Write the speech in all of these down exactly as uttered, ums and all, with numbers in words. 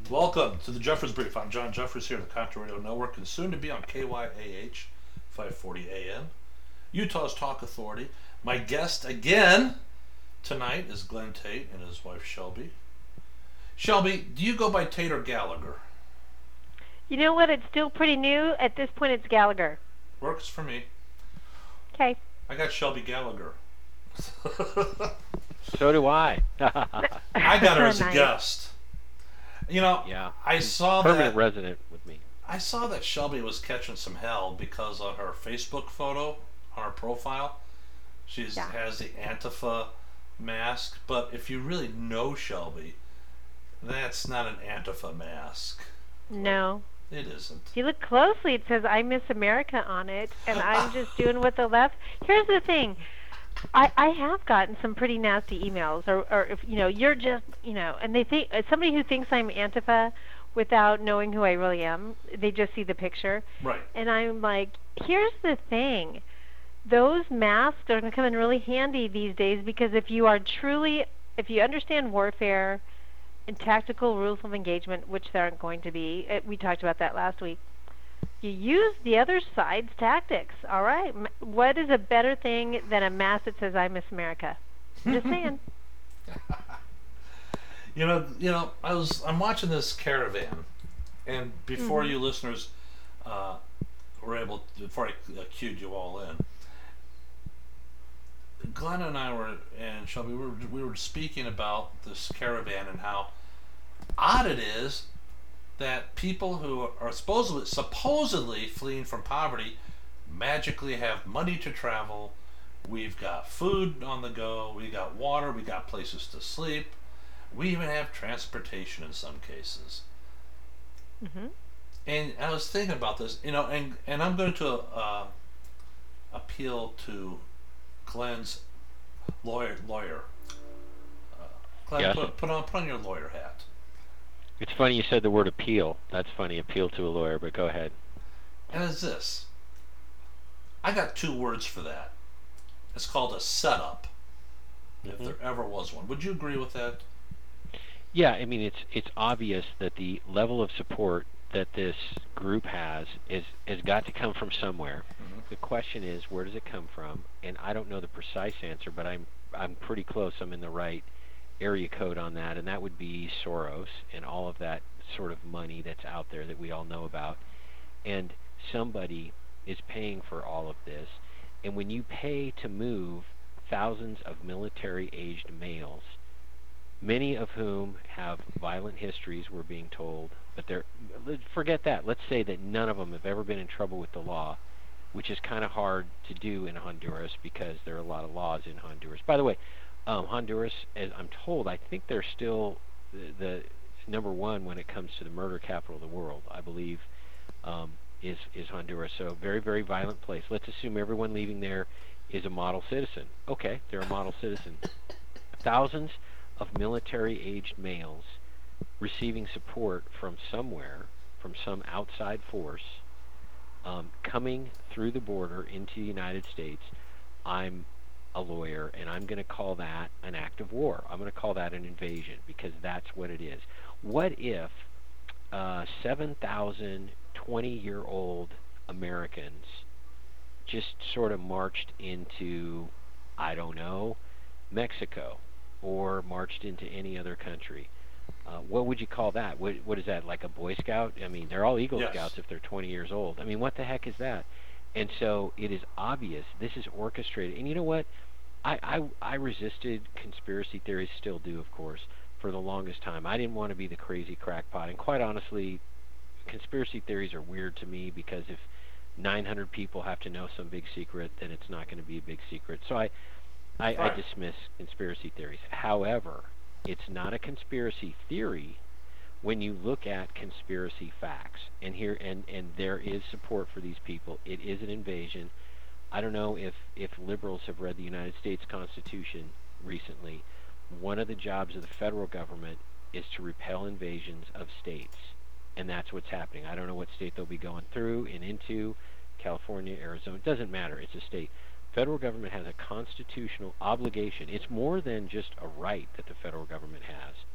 Welcome to the Jeffers Brief. I'm John Jeffers here at the Contra Radio Network and soon to be on K Y A H five forty A M, Utah's Talk Authority. My guest again tonight is Glenn Tate and his wife Shelby. Shelby, do you go by Tate or Gallagher? You know what? It's still pretty new. At this point, it's Gallagher. Works for me. Okay. I got Shelby Gallagher. So do I. I got her as a Nice. guest. You know, Yeah. I saw Permanent that. resident with me. I saw that Shelby was catching some hell because on her Facebook photo, on her profile, she Yeah. has the Antifa mask. But if you really know Shelby, that's not an Antifa mask. No. It isn't. If you look closely, it says I Miss America on it, and I'm just doing what the left. Here's the thing. I, I have gotten some pretty nasty emails, or, or if, you know, you're just, you know, and they think, uh, somebody who thinks I'm Antifa without knowing who I really am, they just see the picture. Right. And I'm like, here's the thing. Those masks are going to come in really handy these days because if you are truly, if you understand warfare and tactical rules of engagement, which there aren't going to be, uh, we talked about that last week, you use the other side's tactics, all right? M- What is a better thing than a mask that says I Miss America? I'm just saying. You know, you know, I was I'm watching this caravan, and before Mhm. you listeners uh, were able, to, before I uh, cued you all in, Glenn and I were and Shelby we were we were speaking about this caravan and how odd it is that people who are supposedly supposedly fleeing from poverty magically have money to travel. We've got food on the go. We got water. We got places to sleep. We even have transportation in some cases. hmm And I was thinking about this, you know, and and I'm going to uh, appeal to Glenn's lawyer. Lawyer, uh, Glenn, Yes. put, put on put on your lawyer hat. It's funny you said the word appeal. That's funny, appeal to a lawyer, but go ahead. And it's this. I got two words for that. It's called a setup, if Mhm. there ever was one. Would you agree with that? Yeah, I mean it's it's obvious that the level of support that this group has is has got to come from somewhere. Mhm. The question is, where does it come from? And I don't know the precise answer, but I'm I'm pretty close. I'm in the right area code on that, and that would be Soros and all of that sort of money that's out there that we all know about. And somebody is paying for all of this. And when you pay to move thousands of military-aged males, many of whom have violent histories, we're being told, but they're forget that. Let's say that none of them have ever been in trouble with the law, which is kind of hard to do in Honduras because there are a lot of laws in Honduras. By the way, um, Honduras, as I'm told, I think they're still the, the number one when it comes to the murder capital of the world. I believe um, is is Honduras. So very very violent place. Let's assume everyone leaving there is a model citizen. Okay, they're a model citizen. Thousands of military-aged males receiving support from somewhere, from some outside force, um, coming through the border into the United States. I'm a lawyer, and I'm going to call that an act of war. I'm going to call that an invasion because that's what it is. What if uh, seven thousand twenty-year-old Americans just sort of marched into, I don't know, Mexico or marched into any other country? Uh, what would you call that? What, what is that, like a Boy Scout? I mean, they're all Eagle Yes. Scouts if they're twenty years old. I mean, what the heck is that? And so it is obvious this is orchestrated. And you know what? I, I, I resisted conspiracy theories, still do, of course, for the longest time. I didn't want to be the crazy crackpot. And quite honestly, conspiracy theories are weird to me because if nine hundred people have to know some big secret, then it's not going to be a big secret. So I, I, I Right. dismiss conspiracy theories. However, it's not a conspiracy theory when you look at conspiracy facts. And here and, and there is support for these people. It is an invasion. I don't know if, if liberals have read the United States Constitution recently. One of the jobs of the federal government is to repel invasions of states. And that's what's happening. I don't know what state they'll be going through and into, California, Arizona. It doesn't matter. It's a state. Federal government has a constitutional obligation. It's more than just a right that the federal government has.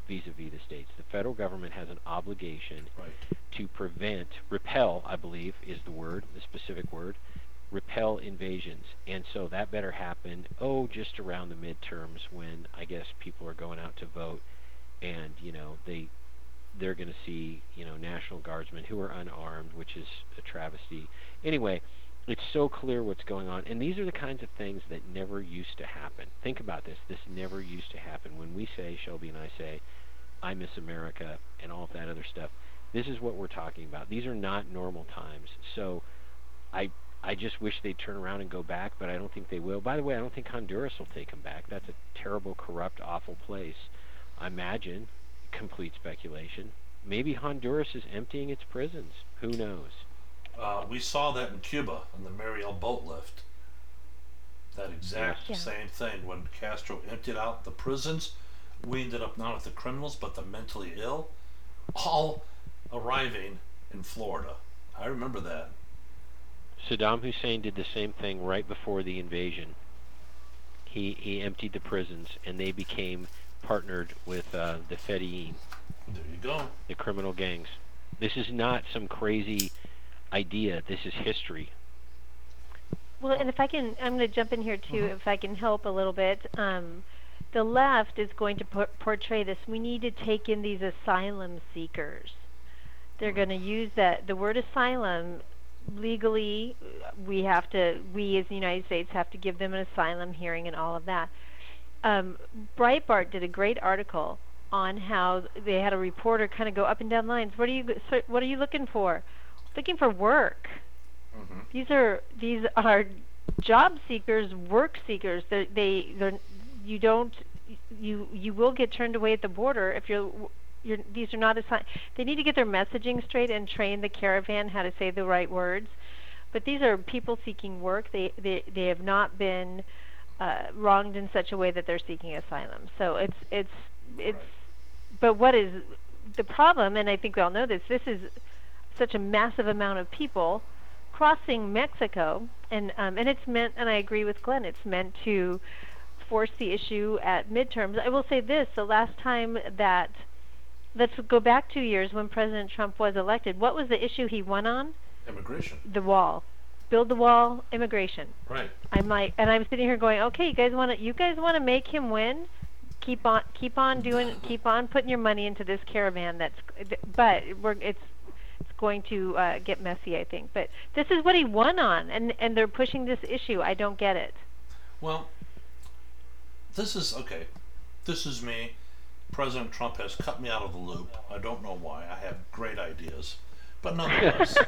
vis-a-vis the states. The federal government has an obligation Right. to prevent, repel, I believe is the word, the specific word, repel invasions. And so that better happen, oh, just around the midterms when I guess people are going out to vote and, you know, they, they're going to see, you know, National Guardsmen who are unarmed, which is a travesty. Anyway, it's so clear what's going on. And these are the kinds of things that never used to happen. Think about this. This never used to happen. When we say, Shelby and I say, I miss America and all of that other stuff, this is what we're talking about. These are not normal times. So I I just wish they'd turn around and go back, but I don't think they will. By the way, I don't think Honduras will take them back. That's a terrible, corrupt, awful place. I imagine, complete speculation, maybe Honduras is emptying its prisons. Who knows? Uh, we saw that in Cuba on the Mariel boat lift. That exact Yes. Yeah. same thing when Castro emptied out the prisons. We ended up not with the criminals, but the mentally ill, all arriving in Florida. I remember that. Saddam Hussein did the same thing right before the invasion. He he emptied the prisons, and they became partnered with uh, the Fedayeen, There you go. the criminal gangs. This is not some crazy idea. This is history. Well, and if I can, I'm going to jump in here too, Mhm. if I can help a little bit. Um, the left is going to por- portray this. We need to take in these asylum seekers. They're going to use that, the word asylum, legally, uh, we have to, we as the United States have to give them an asylum hearing and all of that. Um, Breitbart did a great article on how they had a reporter kind of go up and down lines. What are you, sir, what are you looking for? Looking for work. Mm-hmm. These are these are job seekers, work seekers. They they they're, you don't you you will get turned away at the border if you're you're these are not assigned. They need to get their messaging straight and train the caravan how to say the right words. But these are people seeking work. They they they have not been uh, wronged in such a way that they're seeking asylum. So it's it's it's. But what is the problem? And I think we all know this. This is such a massive amount of people crossing Mexico, and um, and it's meant, and I agree with Glenn, it's meant to force the issue at midterms. I will say this, the last time that, let's go back two years when President Trump was elected, what was the issue he won on? Immigration. The wall. Build the wall, immigration. Right. I'm like, and I'm sitting here going, okay, you guys want to, you guys want to make him win? Keep on, keep on doing, keep on putting your money into this caravan. That's, but we're, it's, it's going to uh, get messy, I think. But this is what he won on, and and they're pushing this issue. I don't get it. Well, this is okay. This is me. President Trump has cut me out of the loop. I don't know why. I have great ideas, but nonetheless,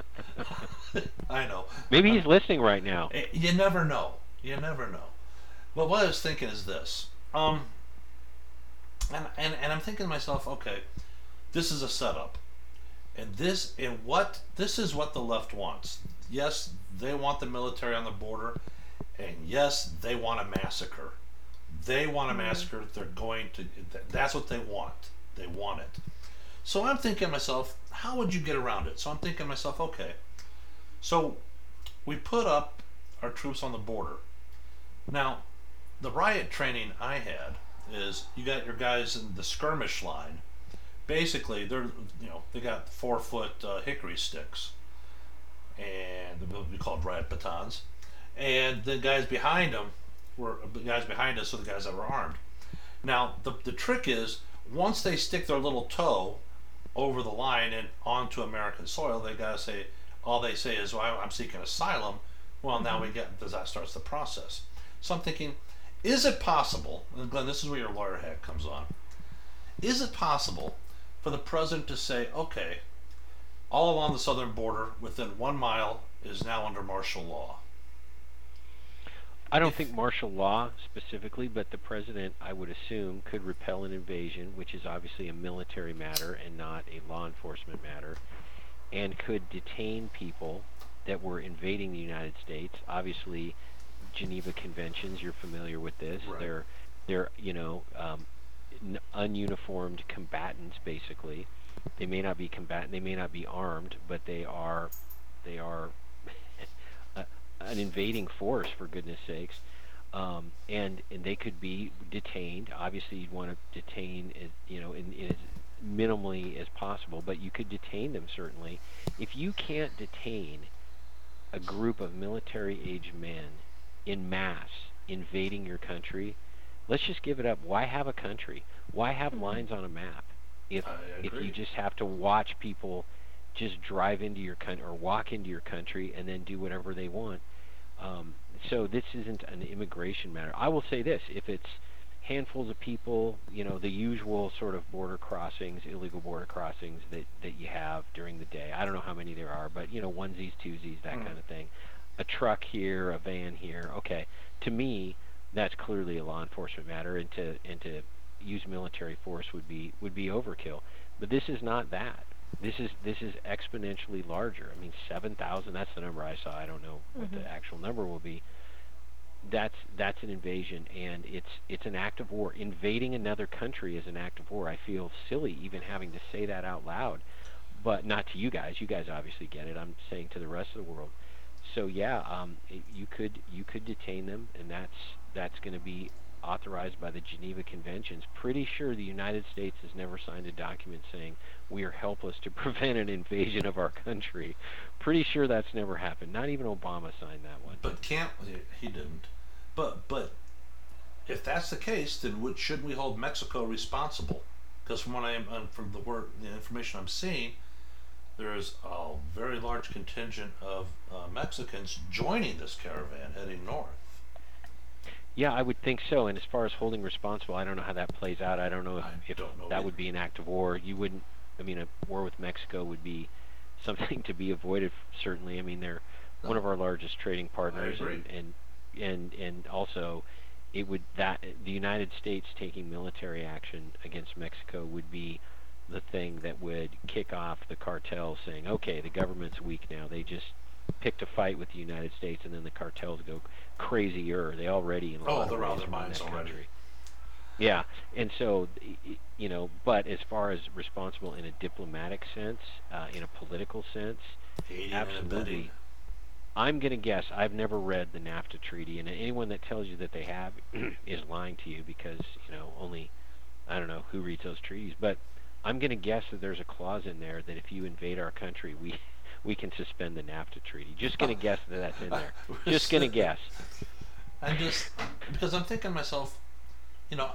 I know. Maybe he's listening right now. Eh, You never know. You never know. But what I was thinking is this. Um, and, and, and I'm thinking to myself, okay, this is a setup. And this and what this is what the left wants. Yes, they want the military on the border, and yes, they want a massacre. They want a massacre. They're going to. That's what they want. They want it. So I'm thinking to myself, how would you get around it? So I'm thinking to myself, okay, so we put up our troops on the border. Now, the riot training I had is you got your guys in the skirmish line. Basically, they're you know they got four foot uh, hickory sticks, and we called riot batons, and the guys behind them were the guys behind us, so the guys that were armed. Now the the trick is once they stick their little toe over the line and onto American soil, they gotta say all they say is, "Well, I'm seeking asylum." Well, now we get that starts the process. So I'm thinking, is it possible? And Glenn, this is where your lawyer hat comes on. Is it possible for the president to say, okay, all along the southern border, within one mile, is now under martial law? I don't If- think martial law specifically, but the president, I would assume, could repel an invasion, which is obviously a military matter and not a law enforcement matter, and could detain people that were invading the United States. Obviously, Geneva Conventions, you're familiar with this. Right. They're, they're, you know, um, n- ununiformed combatants, basically. They may not be combatant, they may not be armed, but they are, they are a, an invading force, for goodness sakes. um, and and they could be detained. Obviously, you'd want to detain, as, you know, in, in as minimally as possible, but you could detain them certainly. If you can't detain a group of military-age men in mass invading your country, let's just give it up. Why have a country? Why have Mhm. lines on a map if I if you agree. just have to watch people just drive into your country or walk into your country and then do whatever they want? Um, so this isn't an immigration matter. I will say this: if it's handfuls of people, you know, the usual sort of border crossings, illegal border crossings that that you have during the day. I don't know how many there are, but you know, onesies, twosies, that Mm. kind of thing. A truck here, a van here. Okay, to me, that's clearly a law enforcement matter, and to and to use military force would be would be overkill. But this is not that. This is this is exponentially larger. I mean, seven thousand. That's the number I saw. I don't know what Mhm. the actual number will be. That's that's an invasion, and it's it's an act of war. Invading another country is an act of war. I feel silly even having to say that out loud, but not to you guys. You guys obviously get it. I'm saying to the rest of the world. So yeah, um, it, you could you could detain them, and that's that's going to be authorized by the Geneva Conventions. Pretty sure the United States has never signed a document saying we are helpless to prevent an invasion of our country. Pretty sure that's never happened. Not even Obama signed that one. But can't he didn't? But but if that's the case, then would, shouldn't we hold Mexico responsible? Because from what I am um, from the word the information I'm seeing, there is a very large contingent of uh, Mexicans joining this caravan heading north. Yeah, I would think so. And as far as holding responsible, I don't know how that plays out. I don't know if, I if don't know that either. would be an act of war. You wouldn't. I mean, a war with Mexico would be something to be avoided. Certainly. I mean, they're one No, of our largest trading I partners, agree. and and and and also, it would that the United States taking military action against Mexico would be the thing that would kick off the cartels saying, okay, the government's weak now. They just picked a fight with the United States, and then the cartels go crazier. They already, in a Oh, lot of they're out of ways, their run minds that already. country. Yeah, and so you know, but as far as responsible in a diplomatic sense, uh, in a political sense, Aiding and abetting. absolutely. I'm going to guess. I've never read the NAFTA treaty, and anyone that tells you that they have is lying to you because you know only I don't know who reads those treaties, but I'm going to guess that there's a clause in there that if you invade our country, we we can suspend the NAFTA treaty. Just going to guess that that's in there. Just going to guess. I'm just because I'm thinking to myself, you know,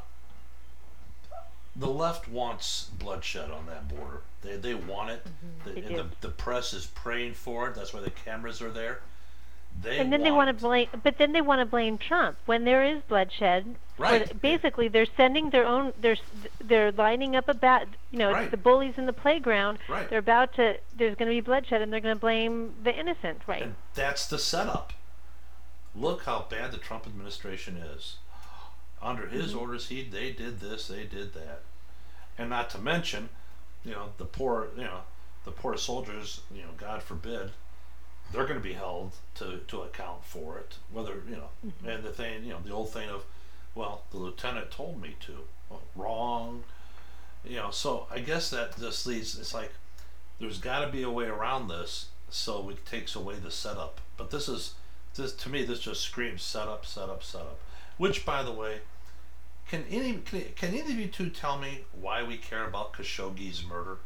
the left wants bloodshed on that border. They they want it. Mhm. They The, and do. the the press is praying for it. That's why the cameras are there. They And then they want want to it. blame, but then they want to blame Trump when there is bloodshed. For Right. the, Yeah. basically, they're sending their own. They're s- they're lining up a bat. You know, it's Right. the bullies in the playground. Right. They're about to. There's going to be bloodshed, and they're going to blame the innocent. Right. And that's the setup. Look how bad the Trump administration is. Under his Mhm. orders, he they did this, they did that, and not to mention, you know, the poor, you know, the poor soldiers. You know, God forbid, they're going to be held to to account for it. Whether you know, Mhm. and the thing, you know, the old thing of, well, the lieutenant told me to. Well, wrong. You know, so I guess that just leads. It's like there's got to be a way around this so it takes away the setup. But this is this to me. This just screams setup, setup, setup. Which, by the way, can any can, can either of you two tell me why we care about Khashoggi's murder?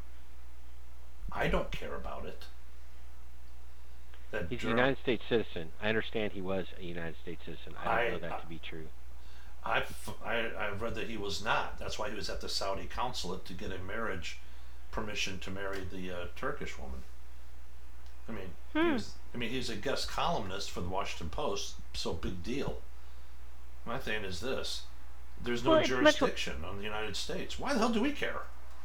I don't care about it. That He's a germ. United States citizen. I understand he was a United States citizen. I don't know I, that to be true. I I I've read that he was not. That's why he was at the Saudi consulate to get a marriage permission to marry the uh, Turkish woman. I mean, he Hmm. was. I mean, he's a guest columnist for the Washington Post, so big deal. My thing is this: there's Well, no it's much jurisdiction on the United States. Why the hell do we care?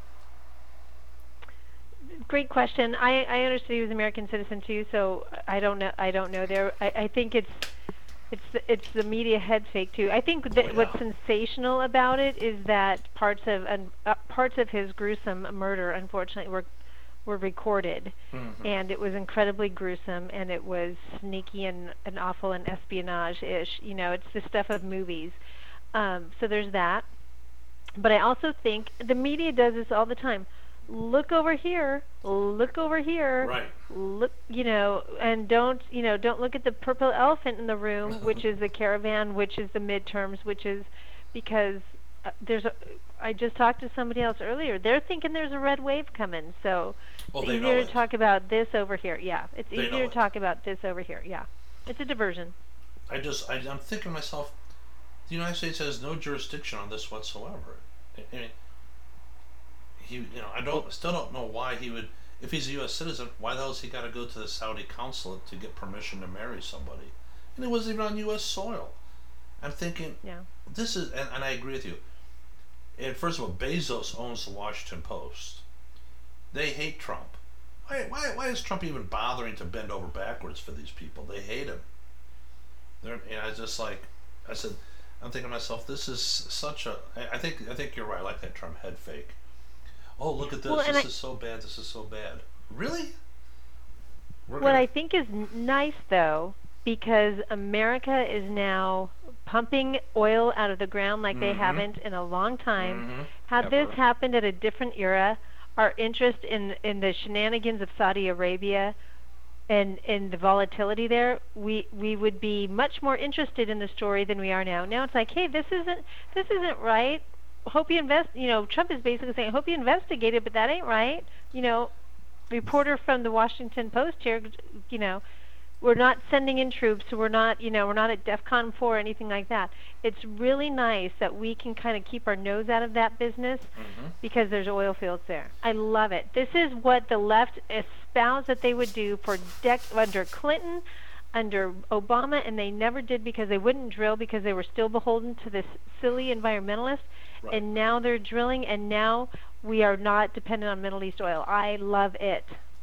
great question. I I understood he was an American citizen too, so I don't know. I don't know there. I I think it's it's the, it's the media head fake too. I think Oh that yeah. what's sensational about it is that parts of um, uh, parts of his gruesome murder, unfortunately, were were recorded, Mm-hmm. and it was incredibly gruesome, and it was sneaky and, and awful and espionage-ish. You know, it's the stuff of movies. Um, so there's that. But I also think the media does this all the time. look over here, look over here, Right. look, you know, and don't, you know, don't look at the purple elephant in the room, which is the caravan, which is the midterms, which is because uh, there's a. I just talked to somebody else earlier. They're thinking there's a red wave coming, so Well, it's they know easier it. to talk about this over here. Yeah, it's They know easier to it. talk about this over here. Yeah, it's a diversion. I just, I, I'm thinking to myself, the United States has no jurisdiction on this whatsoever. I, I mean, he, you know, I don't, still don't know why he would, if he's a U S citizen, why the hell has he got to go to the Saudi consulate to get permission to marry somebody? And it wasn't even on U S soil. I'm thinking, Yeah. this is, and, and I agree with you. And first of all, Bezos owns the Washington Post. They hate Trump. Why, why, why is Trump even bothering to bend over backwards for these people? They hate him. They're, and I just like, I said, I'm thinking to myself, this is such a. I I think I think you're right. I like that term, head fake. Oh, look at this. Well, and this I- is so bad. This is so bad. Really? We're What gonna, I think is n- nice, though, because America is now pumping oil out of the ground like they Mhm. haven't in a long time. Mhm. Had this Ever. happened at a different era, our interest in, in the shenanigans of Saudi Arabia and, and the volatility there, we we would be much more interested in the story than we are now. Now it's like, hey, this isn't this isn't right. Hope you invest. You know, Trump is basically saying, hope you investigate it, but that ain't right. You know, reporter from the Washington Post here, you know, we're not sending in troops, so we're not, you know, we're not at DEFCON four or anything like that. It's really nice that we can kind of keep our nose out of that business Mhm. because there's oil fields there. I love it. This is what the left espoused that they would do for dec- under Clinton, under Obama, and they never did because they wouldn't drill because they were still beholden to this silly environmentalist. Right. And now they're drilling, and now we are not dependent on Middle East oil. I love it.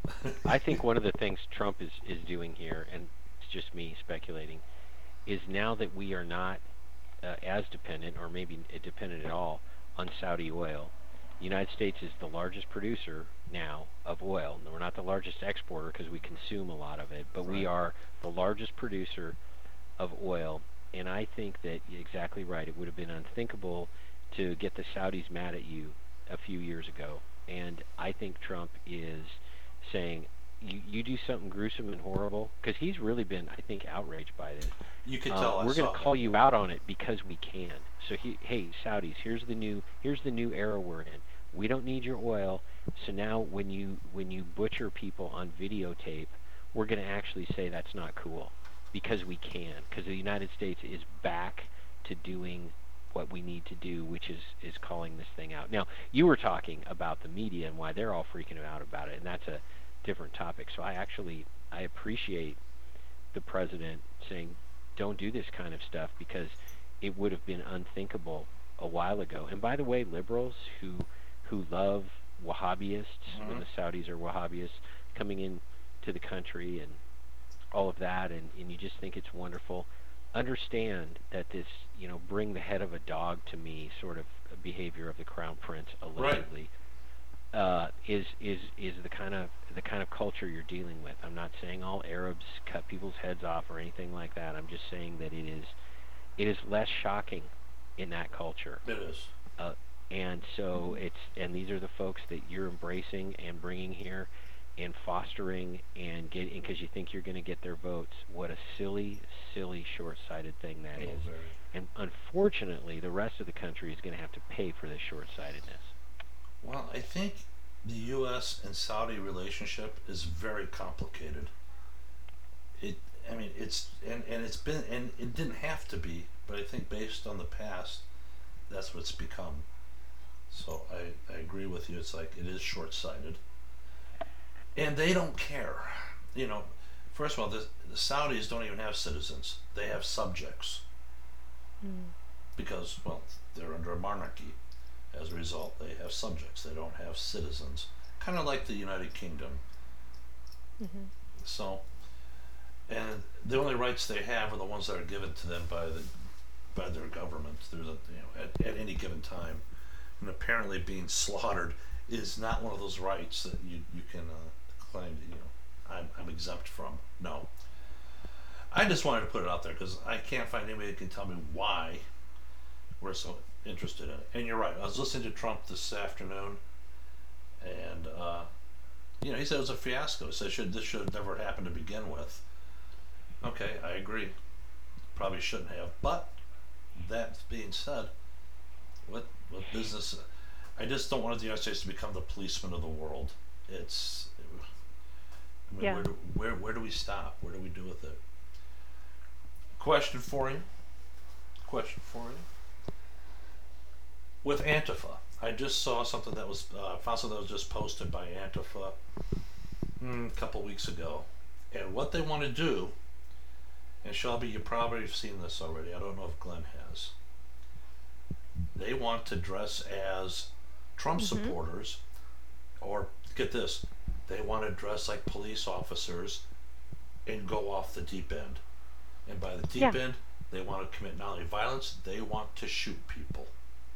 I think one of the things Trump is, is doing here, and it's just me speculating, is now that we are not uh, as dependent, or maybe dependent at all, on Saudi oil, the United States is the largest producer now of oil. We're not the largest exporter because we consume a lot of it, but we Right. are the largest producer of oil. And I think that you're exactly right. It would have been unthinkable to get the Saudis mad at you a few years ago. And I think Trump is saying, you, you do something gruesome and horrible, because he's really been, I think, outraged by this. You could Uh, tell. I we're saw going to call that. you out on it because we can. So, he, hey, Saudis, here's the new here's the new era we're in. We don't need your oil. So now, when you when you butcher people on videotape, we're going to actually say that's not cool because we can. Because the United States is back to doing what we need to do, which is is calling this thing out. Now, you were talking about the media and why they're all freaking out about it, and that's a different topic. So I actually I appreciate the president saying, don't do this kind of stuff, because it would have been unthinkable a while ago. And by the way, liberals who who love Wahhabyists, Mhm. when the Saudis are Wahhabyists coming in to the country and all of that, and, and you just think it's wonderful, understand that this, you know, bring the head of a dog to me sort of behavior of the crown prince, allegedly, uh, is is is the kind of the kind of culture you're dealing with. I'm not saying all Arabs cut people's heads off or anything like that. I'm just saying that it is it is less shocking in that culture. It is. Uh, and so it's and these are the folks that you're embracing and bringing here and fostering and getting, because you think you're going to get their votes. What a silly, silly, short-sighted thing that Oh, is. very. And unfortunately, the rest of the country is going to have to pay for this short-sightedness. Well, I think the U S and Saudi relationship is very complicated. It, I mean, it's and, and it's been and it didn't have to be, but I think based on the past, that's what it's become. So I, I agree with you. It's like it is short-sighted, and they don't care. You know, first of all, the, the Saudis don't even have citizens; they have subjects Mm. because, well, they're under a monarchy. As a result, they have subjects. They don't have citizens. Kind of like the United Kingdom. Mhm. So, and the only rights they have are the ones that are given to them by the by their government. There's a, you know, at, at any given time, and apparently being slaughtered is not one of those rights that you you can uh, claim that, you know, I'm I'm exempt from. No. I just wanted to put it out there because I can't find anybody that can tell me why we're so interested in it. And you're right. I was listening to Trump this afternoon, and uh, you know, he said it was a fiasco. He said should this should have never happened to begin with. Okay, I agree. Probably shouldn't have. But that being said, what what business? I just don't want the United States to become the policeman of the world. It's, I mean, Yeah. where, do, where where do we stop? Where do we do with it? Question for you. Question for you. With Antifa, I just saw something that was uh, found something that was just posted by Antifa mm, a couple weeks ago, and what they want to do. And Shelby, you probably have seen this already. I don't know if Glenn has. They want to dress as Trump Mhm. supporters, or get this, they want to dress like police officers and go off the deep end. And by the deep Yeah. end, they want to commit not only violence, they want to shoot people.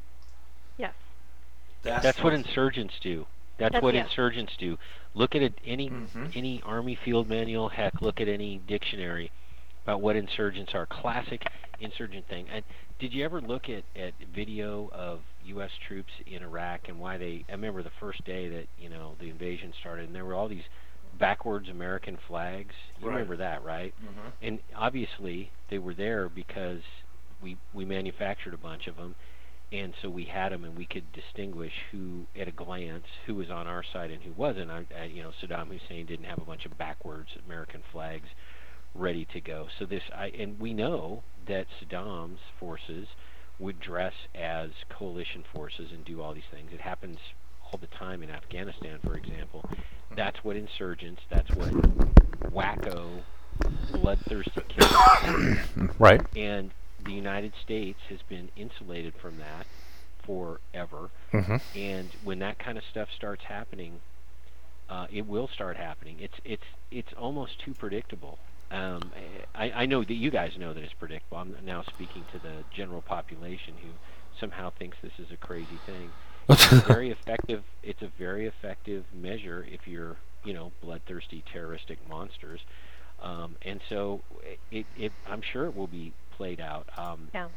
Yes. That's, That's what insurgents do. That's, That's- what yeah. insurgents do. Look at it, any Mhm. any Army field manual. Heck, look at any dictionary about what insurgents are. Classic insurgent thing. And did you ever look at, at video of U S troops in Iraq and why they? I remember the first day that you know the invasion started, and there were all these backwards American flags. You Right. remember that, right? Mhm. And obviously they were there because we we manufactured a bunch of them, and so we had them, and we could distinguish who, at a glance, who was on our side and who wasn't. I, I, you know, Saddam Hussein didn't have a bunch of backwards American flags ready to go. So this, I, and we know that Saddam's forces would dress as coalition forces and do all these things. It happens all the time in Afghanistan, for example. That's what insurgents. That's what wacko, bloodthirsty killers. Right. And the United States has been insulated from that forever. Mm-hmm. And when that kind of stuff starts happening, uh, it will start happening. It's it's it's almost too predictable. Um, I, I know that you guys know that it's predictable. I'm now speaking to the general population who somehow thinks this is a crazy thing. It's a very effective. It's a very effective measure if you're, you know, bloodthirsty terroristic monsters. Um, and so it, it, I'm sure it will be played out. Um, Yeah.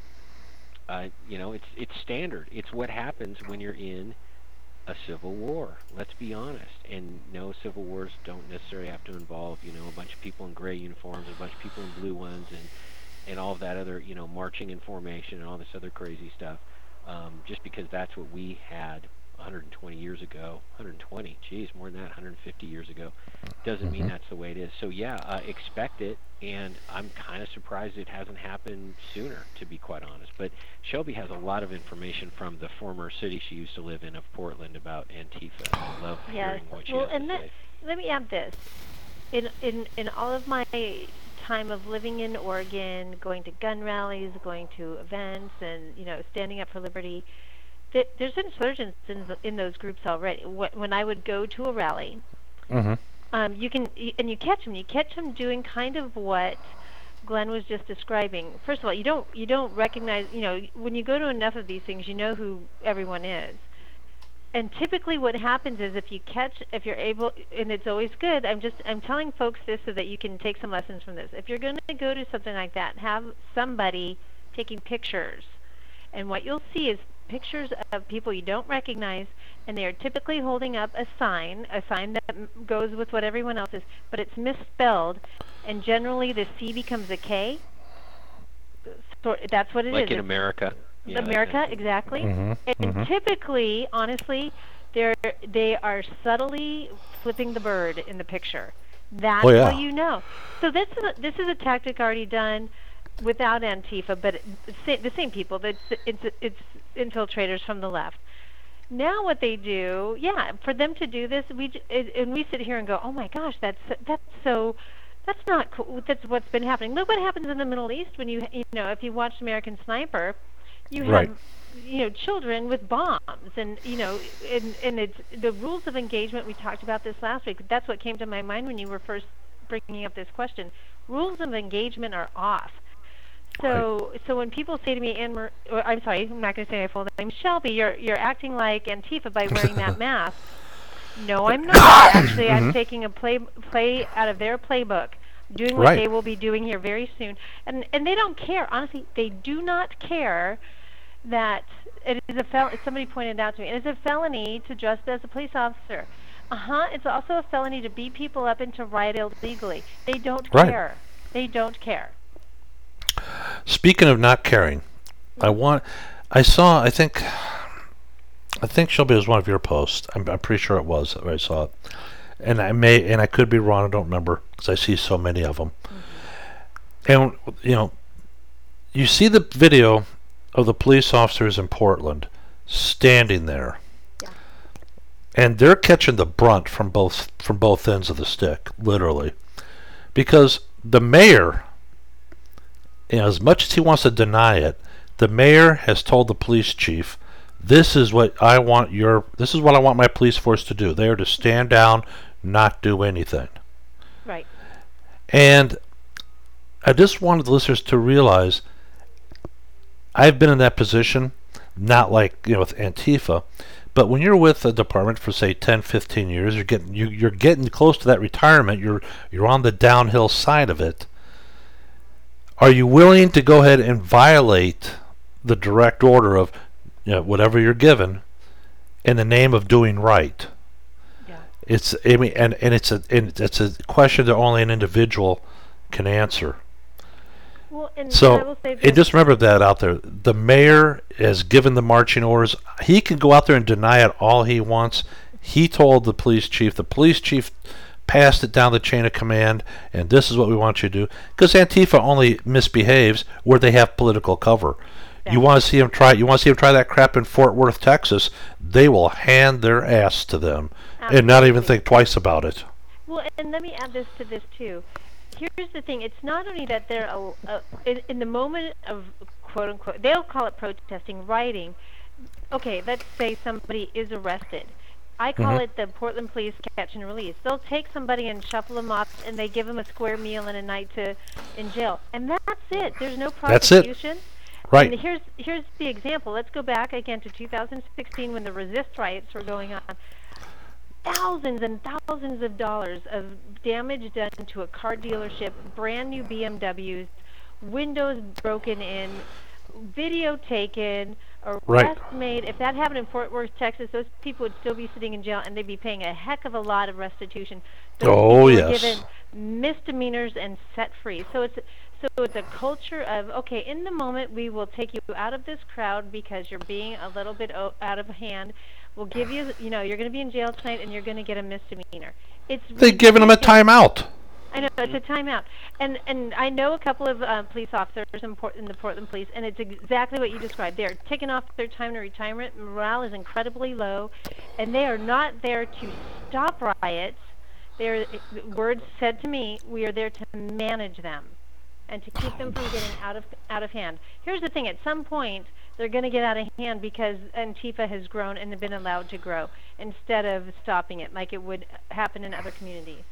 uh, you know, it's it's standard. It's what happens when you're in a civil war. Let's be honest. And no, civil wars don't necessarily have to involve, you know, a bunch of people in gray uniforms, a bunch of people in blue ones, and and all of that other, you know, marching in formation and all this other crazy stuff. Um, just because that's what we had one hundred twenty years ago, one hundred twenty, geez, more than that, one hundred fifty years ago, doesn't mean Mhm. that's the way it is. So yeah, uh, expect it, and I'm kind of surprised it hasn't happened sooner, to be quite honest. But Shelby has a lot of information from the former city she used to live in of Portland about Antifa. I love Yes. hearing what she Well, has and to that, say. let me add this. In in in all of my time of living in Oregon, going to gun rallies, going to events, and you know, standing up for liberty, th- there's insurgents in th- in those groups already. Wh- When I would go to a rally, Mm-hmm. um, you can y- and you catch them. You catch them doing kind of what Glenn was just describing. First of all, you don't you don't recognize. You know, when you go to enough of these things, you know who everyone is. And typically what happens is if you catch, if you're able, and it's always good, I'm just, I'm telling folks this so that you can take some lessons from this. If you're going to go to something like that, have somebody taking pictures. And what you'll see is pictures of people you don't recognize, and they are typically holding up a sign, a sign that m- goes with what everyone else is, but it's misspelled, and generally the C becomes a K. So that's what it is. Like in It's- America. Yeah, America, that's- exactly. Mhm, And mhm. typically, honestly, they're they are subtly flipping the bird in the picture. That's Oh, yeah. how you know. So this is a, this is a tactic already done without Antifa, but it, it's sa- the same people. It's it's it's infiltrators from the left. Now what they do, yeah, for them to do this, we j- it, and we sit here and go, oh my gosh, that's that's so. That's not cool. That's what's been happening. Look what happens in the Middle East when you you know if you watch American Sniper, you have Right. you know children with bombs, and you know and and it's the rules of engagement. We talked about this last week. That's what came to my mind when you were first bringing up this question. Rules of engagement are off. So so when people say to me, Anne, Mar- or, I'm sorry, I'm not going to say my full name, Shelby, you're you're acting like Antifa by wearing that mask. No, I'm not. Actually, I'm Mhm. taking a play play out of their playbook, doing what Right. they will be doing here very soon. And and they don't care. Honestly, they do not care that it is a fel- somebody pointed out to me, it is a felony to dress as a police officer. Uh-huh, it's also a felony to beat people up and to riot illegally. They don't Right. care. They don't care. Speaking of not caring, I want. I saw. I think. I think Shelby was one of your posts. I'm, I'm pretty sure it was. I saw it, and I may, and I could be wrong. I don't remember because I see so many of them. Mm-hmm. And you know, you see the video of the police officers in Portland standing there, yeah. and they're catching the brunt from both from both ends of the stick, literally, because the mayor. You know, as much as he wants to deny it, the mayor has told the police chief, "This is what I want your. This is what I want my police force to do. They are to stand down, not do anything." Right. And I just wanted the listeners to realize, I've been in that position, not like you know with Antifa, but when you're with a department for say ten, fifteen years, you're getting you, you're getting close to that retirement. You're you're on the downhill side of it. Are you willing to go ahead and violate the direct order of you know, whatever you're given in the name of doing right? Yeah. It's I mean, and, and it's a and it's a question that only an individual can answer. Well, and So, I will say this. and just remember that out there. The mayor has given the marching orders. He can go out there and deny it all he wants. He told the police chief. The police chief passed it down the chain of command, and this is what we want you to do. Because Antifa only misbehaves where they have political cover. Yeah. You want to see them try. You want to see them try that crap in Fort Worth, Texas. They will hand their ass to them Absolutely. and not even think twice about it. Well, and let me add this to this too. Here's the thing: it's not only that they're a, a, in, in the moment of quote unquote, they'll call it protesting, rioting. Okay, let's say somebody is arrested. I call mm-hmm. it the Portland Police catch and release. They'll take somebody and shuffle them off, and they give them a square meal and a night to in jail, and that's it. There's no prosecution. That's it. Right. And here's here's the example. Let's go back again to two thousand sixteen when the resist riots were going on. Thousands and thousands of dollars of damage done to a car dealership, brand new B M Ws, windows broken in, video taken, arrest right. made. If that happened in Fort Worth, Texas, those people would still be sitting in jail and they'd be paying a heck of a lot of restitution. Those oh people yes. were given misdemeanors and set free. So it's so it's a culture of, okay, in the moment we will take you out of this crowd because you're being a little bit o- out of hand. We'll give you, you know, you're going to be in jail tonight and you're going to get a misdemeanor. It's They're giving them a timeout. I know, it's a timeout. And and I know a couple of uh, police officers in, Port- in the Portland Police, and it's exactly what you described. They're ticking off their time to retirement. Morale is incredibly low, and they are not there to stop riots. They're, words said to me, we are there to manage them and to keep them from getting out of out of hand. Here's the thing, at some point, they're going to get out of hand because Antifa has grown and been allowed to grow instead of stopping it like it would happen in other communities.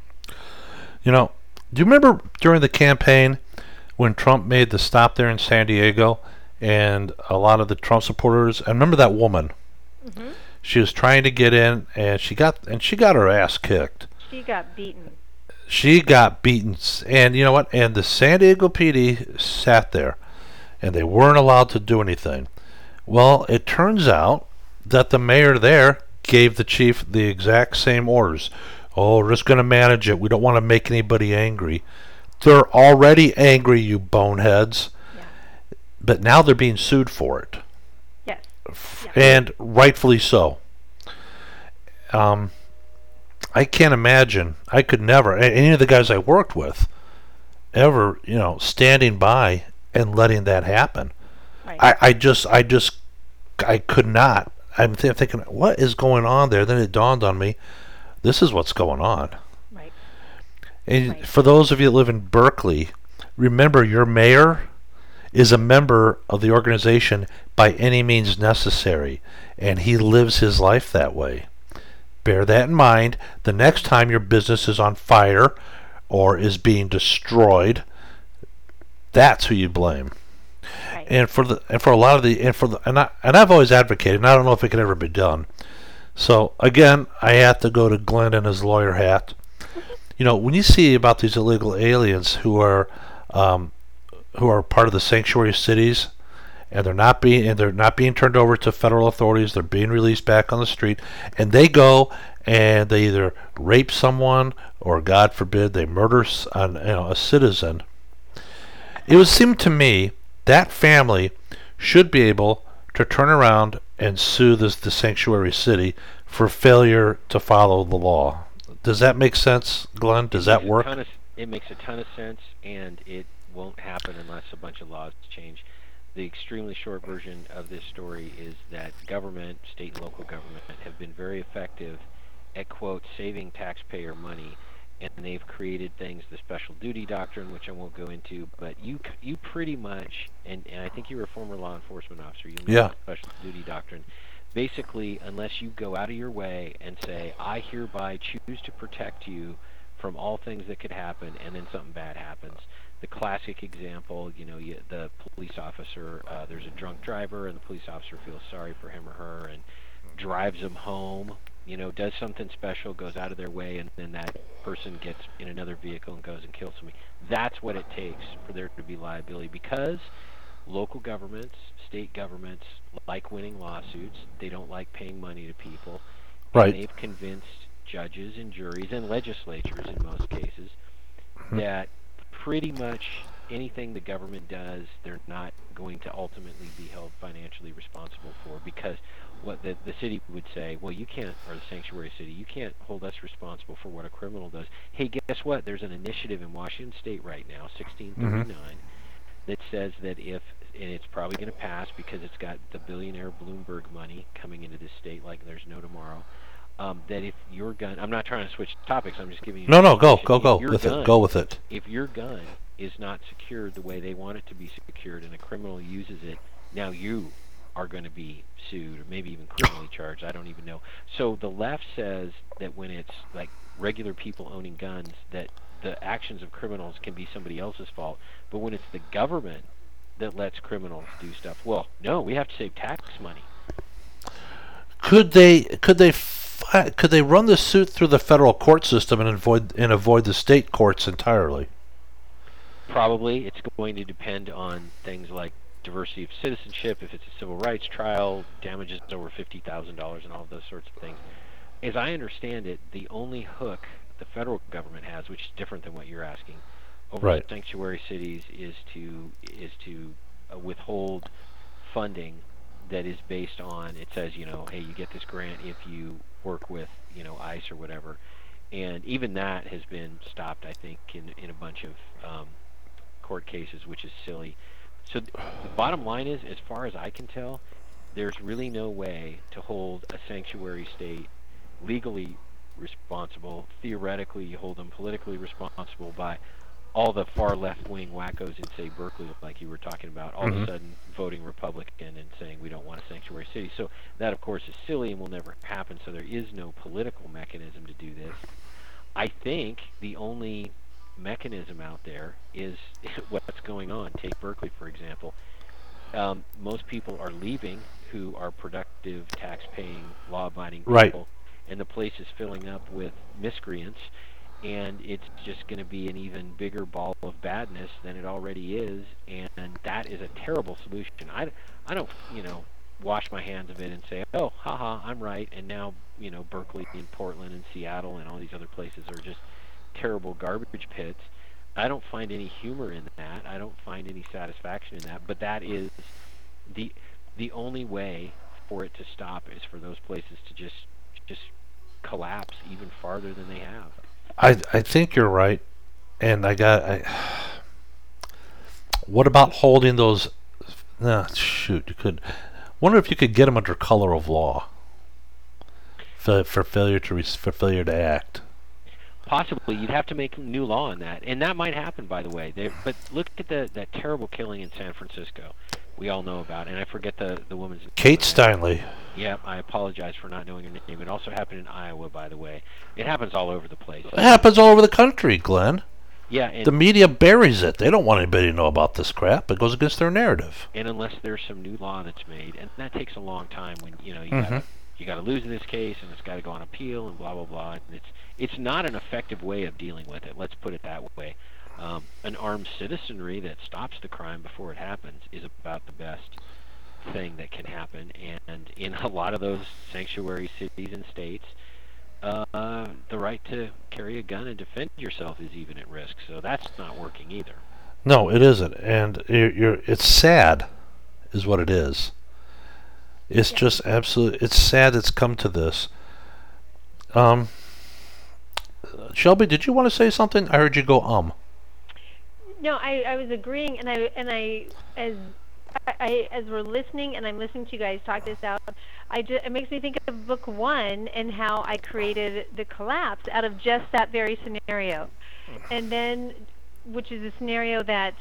You know, do you remember during the campaign when Trump made the stop there in San Diego and a lot of the Trump supporters, I remember that woman. Mm-hmm. She was trying to get in and she got and she got her ass kicked. She got beaten. She got beaten, and you know what? And the San Diego P D sat there, and they weren't allowed to do anything. Well, it turns out that the mayor there gave the chief the exact same orders. Oh, we're just going to manage it. We don't want to make anybody angry. They're already angry, you boneheads. Yeah. But now they're being sued for it. Yes. Yeah. And rightfully so. Um, I can't imagine. I could never, any of the guys I worked with, ever, you know, standing by and letting that happen. Right. I, I just, I just, I could not. I'm th- thinking, what is going on there? Then it dawned on me, this is what's going on. Right. And Right. for those of you that live in Berkeley, remember your mayor is a member of the organization by any means necessary, and he lives his life that way. Bear that in mind the next time your business is on fire or is being destroyed. That's who you blame. Right. And for the and for a lot of the and for the and I and I've always advocated, and I don't know if it could ever be done. So again, I have to go to Glenn and his lawyer hat. You know, when you see about these illegal aliens who are um, who are part of the sanctuary cities, and they're not being and they're not being turned over to federal authorities. They're being released back on the street, and they go and they either rape someone or, God forbid, they murder an, you know, a citizen. It would seem to me that family should be able to turn around and sue this the sanctuary city for failure to follow the law. Does that make sense, Glenn? Does that work? Of, it makes a ton of sense, and it won't happen unless a bunch of laws change. The extremely short version of this story is that government, state and local government, have been very effective at, quote, saving taxpayer money, and they've created things, the special duty doctrine, which I won't go into, but you you pretty much, and, and I think you were a former law enforcement officer, you know yeah. the special duty doctrine. Basically, unless you go out of your way and say, I hereby choose to protect you from all things that could happen, and then something bad happens. The classic example, you know, you, the police officer, uh, there's a drunk driver, and the police officer feels sorry for him or her and drives him home, you know, does something special, goes out of their way, and then that person gets in another vehicle and goes and kills somebody. That's what it takes for there to be liability, because local governments, state governments like winning lawsuits. They don't like paying money to people. Right. And they've convinced judges and juries and legislatures in most cases mm-hmm. that pretty much anything the government does, they're not going to ultimately be held financially responsible for, because what the, the city would say, well, you can't, or the sanctuary city, you can't hold us responsible for what a criminal does. Hey, guess what? There's an initiative in Washington State right now, sixteen thirty-nine, mm-hmm. that says that if, and it's probably going to pass because it's got the billionaire Bloomberg money coming into this state like there's no tomorrow, um, that if your gun, I'm not trying to switch topics, I'm just giving you... No, no, go, go, go with gun, it, go with it. If your gun is not secured the way they want it to be secured and a criminal uses it, now you are going to be sued or maybe even criminally charged. I don't even know. So the left says that when it's like regular people owning guns, that the actions of criminals can be somebody else's fault. But when it's the government that lets criminals do stuff, well, no, we have to save tax money. Could they could they fi- could they run the suit through the federal court system and avoid and avoid the state courts entirely? Probably. It's going to depend on things like diversity of citizenship, if it's a civil rights trial, damages over fifty thousand dollars and all of those sorts of things. As I understand it, the only hook the federal government has, which is different than what you're asking, over right. sanctuary cities is to is to uh, withhold funding that is based on, it says, you know, hey, you get this grant if you work with, you know, ICE or whatever. And even that has been stopped, I think, in, in a bunch of um, court cases, which is silly. So th- the bottom line is, as far as I can tell, there's really no way to hold a sanctuary state legally responsible. Theoretically, you hold them politically responsible by all the far left-wing wackos in, say, Berkeley, like you were talking about, all mm-hmm. of a sudden voting Republican and saying we don't want a sanctuary city. So that, of course, is silly and will never happen. So there is no political mechanism to do this. I think the only mechanism out there is what's going on. Take Berkeley, for example. Um, most people are leaving who are productive, tax-paying, law-abiding people, right. and the place is filling up with miscreants, and it's just going to be an even bigger ball of badness than it already is, and that is a terrible solution. I, I don't, you know, wash my hands of it and say, oh, haha, I'm right, and now, you know, Berkeley and Portland and Seattle and all these other places are just terrible garbage pits. I don't find any humor in that. I don't find any satisfaction in that. But that is the the only way for it to stop is for those places to just just collapse even farther than they have. I I think you're right, and I got. I, what about holding those? Nah, shoot, you could. Wonder if you could get them under color of law for, for failure to re, for failure to act. Possibly, you'd have to make new law on that, and that might happen, by the way. They, but look at the that terrible killing in San Francisco. We all know about, and I forget the the woman's name. Kate Steinle. Yeah, I apologize for not knowing her name. It also happened in Iowa, by the way. It happens all over the place. It happens all over the country, Glenn. Yeah, and the media buries it. They don't want anybody to know about this crap. It goes against their narrative. And unless there's some new law that's made, and that takes a long time when you know you mm-hmm. gotta you got to lose this case, and it's got to go on appeal, and blah blah blah. And it's it's not an effective way of dealing with it. Let's put it that way. Um, an armed citizenry that stops the crime before it happens is about the best thing that can happen. And in a lot of those sanctuary cities and states, uh, the right to carry a gun and defend yourself is even at risk. So that's not working either. No, it isn't, and you're, you're it's sad, is what it is. It's Yeah. just absolutely. It's sad it's come to this. Um, Shelby, did you want to say something? I heard you go um. No, I, I was agreeing, and I and I as I, I as we're listening, and I'm listening to you guys talk this out. I ju- it makes me think of book one and how I created the collapse out of just that very scenario, and then which is a scenario that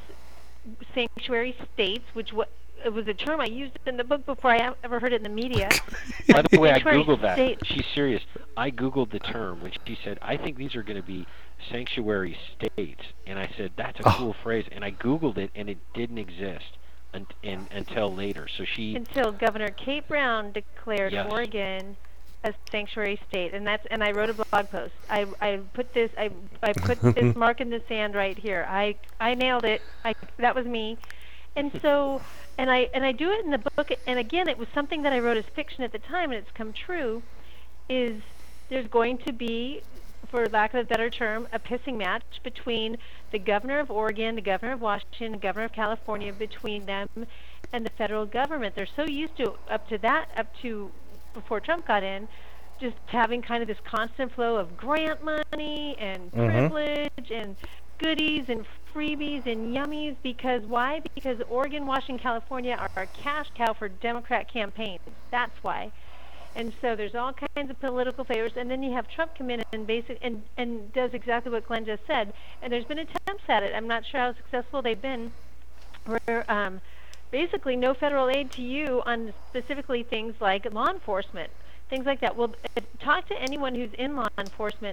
sanctuary states, which what it was a term I used in the book before I ever heard it in the media. By the way, I Sanctuary googled that. state- She's serious. I googled the term when she said, "I think these are going to be sanctuary states," and I said, "That's a Oh. cool phrase." And I googled it, and it didn't exist un- in, until later. So she, Until Governor Kate Brown declared Yes. Oregon a sanctuary state, and that's and I wrote a blog post. I, I put this I I put this mark in the sand right here. I I nailed it. I that was me, and so and I and I do it in the book. And again, it was something that I wrote as fiction at the time, and it's come true. Is there's going to be, for lack of a better term, a pissing match between the governor of Oregon, the governor of Washington, the governor of California, between them and the federal government. They're so used to, up to that, up to before Trump got in, just having kind of this constant flow of grant money and Mhm. privilege and goodies and freebies and yummies. Because why? Because Oregon, Washington, California are a cash cow for Democrat campaigns. That's why. And so there's all kinds of political favors, and then you have Trump come in and basic and and does exactly what Glenn just said. And there's been attempts at it. I'm not sure how successful they've been, where um, basically no federal aid to you on specifically things like law enforcement, things like that. Well, uh, talk to anyone who's in law enforcement.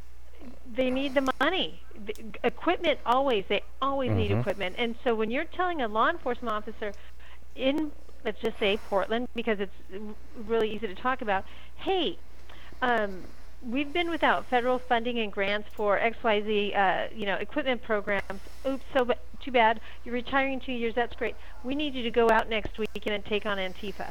They need the money. The equipment always. They always need Mhm. equipment. And so when you're telling a law enforcement officer in, let's just say Portland, because it's r- really easy to talk about, hey, um, we've been without federal funding and grants for X Y Z, uh, you know, equipment programs. Oops, so ba- too bad. You're retiring in two years. That's great. We need you to go out next weekend and take on Antifa.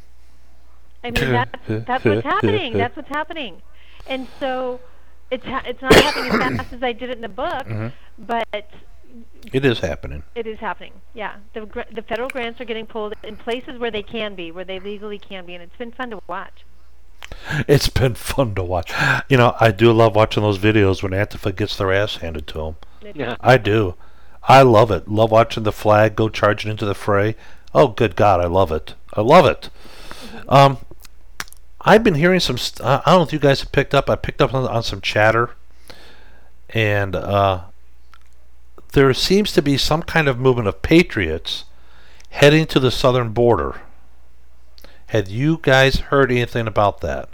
I mean, that's, that's what's happening. That's what's happening. And so it's ha- it's not happening as fast as I did it in the book, Mhm. but It is happening. it is happening. Yeah, the gr- the federal grants are getting pulled in places where they can be, where they legally can be, and it's been fun to watch. It's been fun to watch. You know, I do love watching those videos when Antifa gets their ass handed to them. yeah, I do. I love it. Love watching the flag go charging into the fray. Oh, good God, I love it. I love it. Um, I've been hearing some. St- I don't know if you guys have picked up. I picked up on, on some chatter, and uh, there seems to be some kind of movement of patriots heading to the southern border. Had you guys heard anything about that?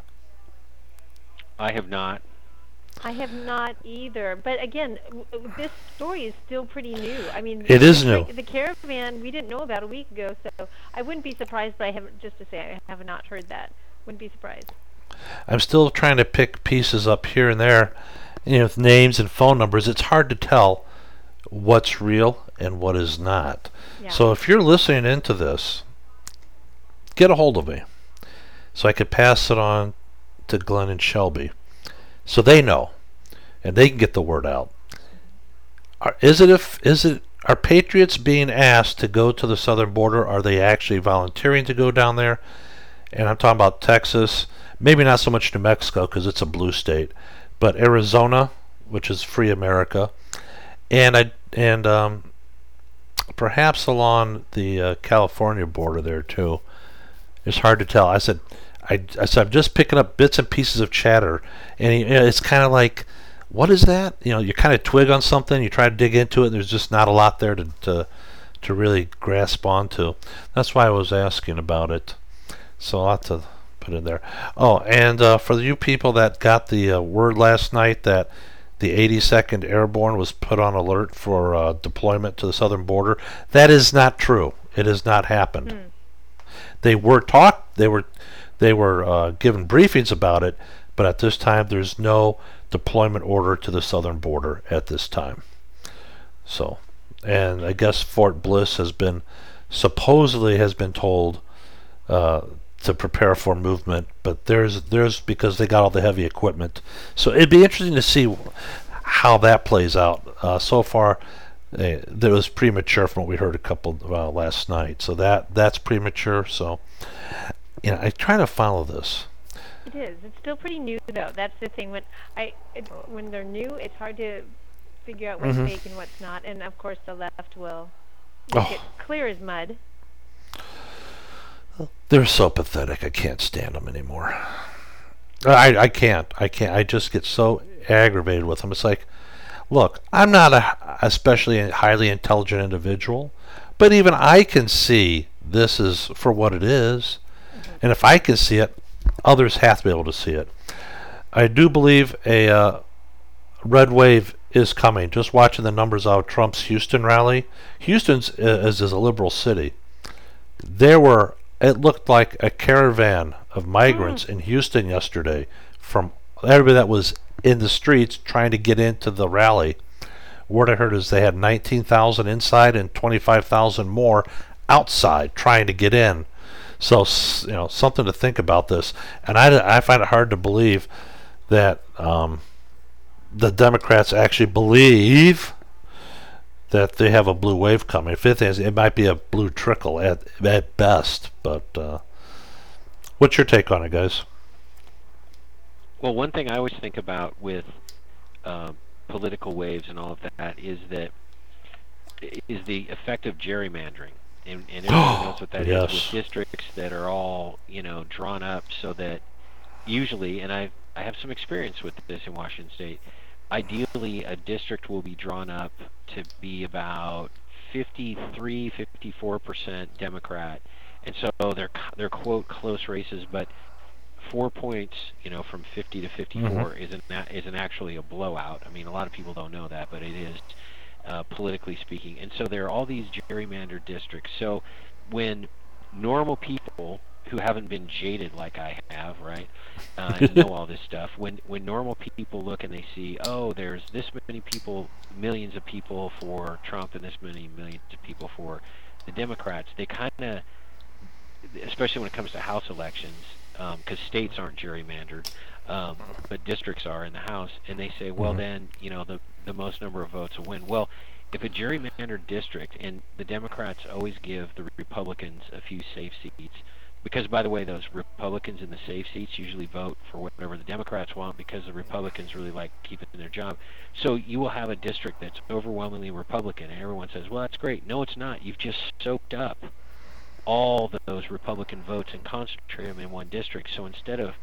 I have not. I have not either. But again, w- w- this story is still pretty new. I mean, It is the, new. The caravan we didn't know about a week ago, so I wouldn't be surprised. But I haven't. Just to say, I have not heard that. Wouldn't be surprised. I'm still trying to pick pieces up here and there, you know, with names and phone numbers. It's hard to tell what's real and what is not. Yeah. So if you're listening into this, get a hold of me so I could pass it on to Glenn and Shelby so they know and they can get the word out. Are, is it if is it are patriots being asked to go to the southern border? Are they actually volunteering to go down there? And I'm talking about Texas, maybe not so much New Mexico because it's a blue state, but Arizona, which is free America, and I and um, perhaps along the uh, California border there too. It's hard to tell. I said, I, I said I'm just picking up bits and pieces of chatter, and you know, it's kind of like, what is that? You know, you kind of twig on something, you try to dig into it, and there's just not a lot there to to, to really grasp onto. That's why I was asking about it. So I'll have to put in there. Oh, and uh, for you people that got the uh, word last night that the eighty-second Airborne was put on alert for uh, deployment to the southern border, that is not true. It has not happened. Hmm. They were talked. They were they were uh, given briefings about it, but at this time there's no deployment order to the southern border at this time. So, and I guess Fort Bliss has been supposedly has been told uh, to prepare for movement. But there's there's because they got all the heavy equipment. So it'd be interesting to see how that plays out. Uh, so far, uh, that was premature from what we heard a couple uh, last night. So that that's premature. So, you know, I try to follow this. It is. It's still pretty new, though. That's the thing. When I it, when they're new, it's hard to figure out what's Mhm. fake and what's not. And of course, the left will Oh. make it clear as mud. They're so pathetic. I can't stand them anymore. I I can't. I can't. I just get so aggravated with them. It's like, look, I'm not a especially a highly intelligent individual, but even I can see this is for what it is. And if I can see it, others have to be able to see it. I do believe a uh, red wave is coming. Just watching the numbers out of Trump's Houston rally. Houston's is, is a liberal city. There were, it looked like a caravan of migrants in Houston yesterday from everybody that was in the streets trying to get into the rally. Word I heard is they had nineteen thousand inside and twenty-five thousand more outside trying to get in. So, you know, something to think about this. And I, I find it hard to believe that um, the Democrats actually believe that they have a blue wave coming. If anything, it might be a blue trickle at, at best. But uh, what's your take on it, guys? Well, one thing I always think about with uh, political waves and all of that is that is the effect of gerrymandering. And, and everybody knows what that Yes. is, with districts that are all, you know, drawn up so that usually, and I I have some experience with this in Washington State, ideally a district will be drawn up to be about fifty-three, fifty-four percent Democrat. And so they're, they're quote, close races, but four points, you know, from fifty to fifty-four Mhm. isn't, isn't actually a blowout. I mean, a lot of people don't know that, but it is. Uh, politically speaking. And so there are all these gerrymandered districts. So when normal people who haven't been jaded like I have, right, uh, and know all this stuff, when, when normal people look and they see, oh, there's this many people, millions of people for Trump and this many millions of people for the Democrats, they kind of, especially when it comes to House elections, because um, states aren't gerrymandered, um, but districts are in the House, and they say, well, Mhm. then, you know, the the most number of votes will win. Well, if a gerrymandered district, and the Democrats always give the Republicans a few safe seats, because, by the way, those Republicans in the safe seats usually vote for whatever the Democrats want because the Republicans really like keeping their job. So you will have a district that's overwhelmingly Republican, and everyone says, well, that's great. No, it's not. You've just soaked up all those Republican votes and concentrate them in one district. So instead of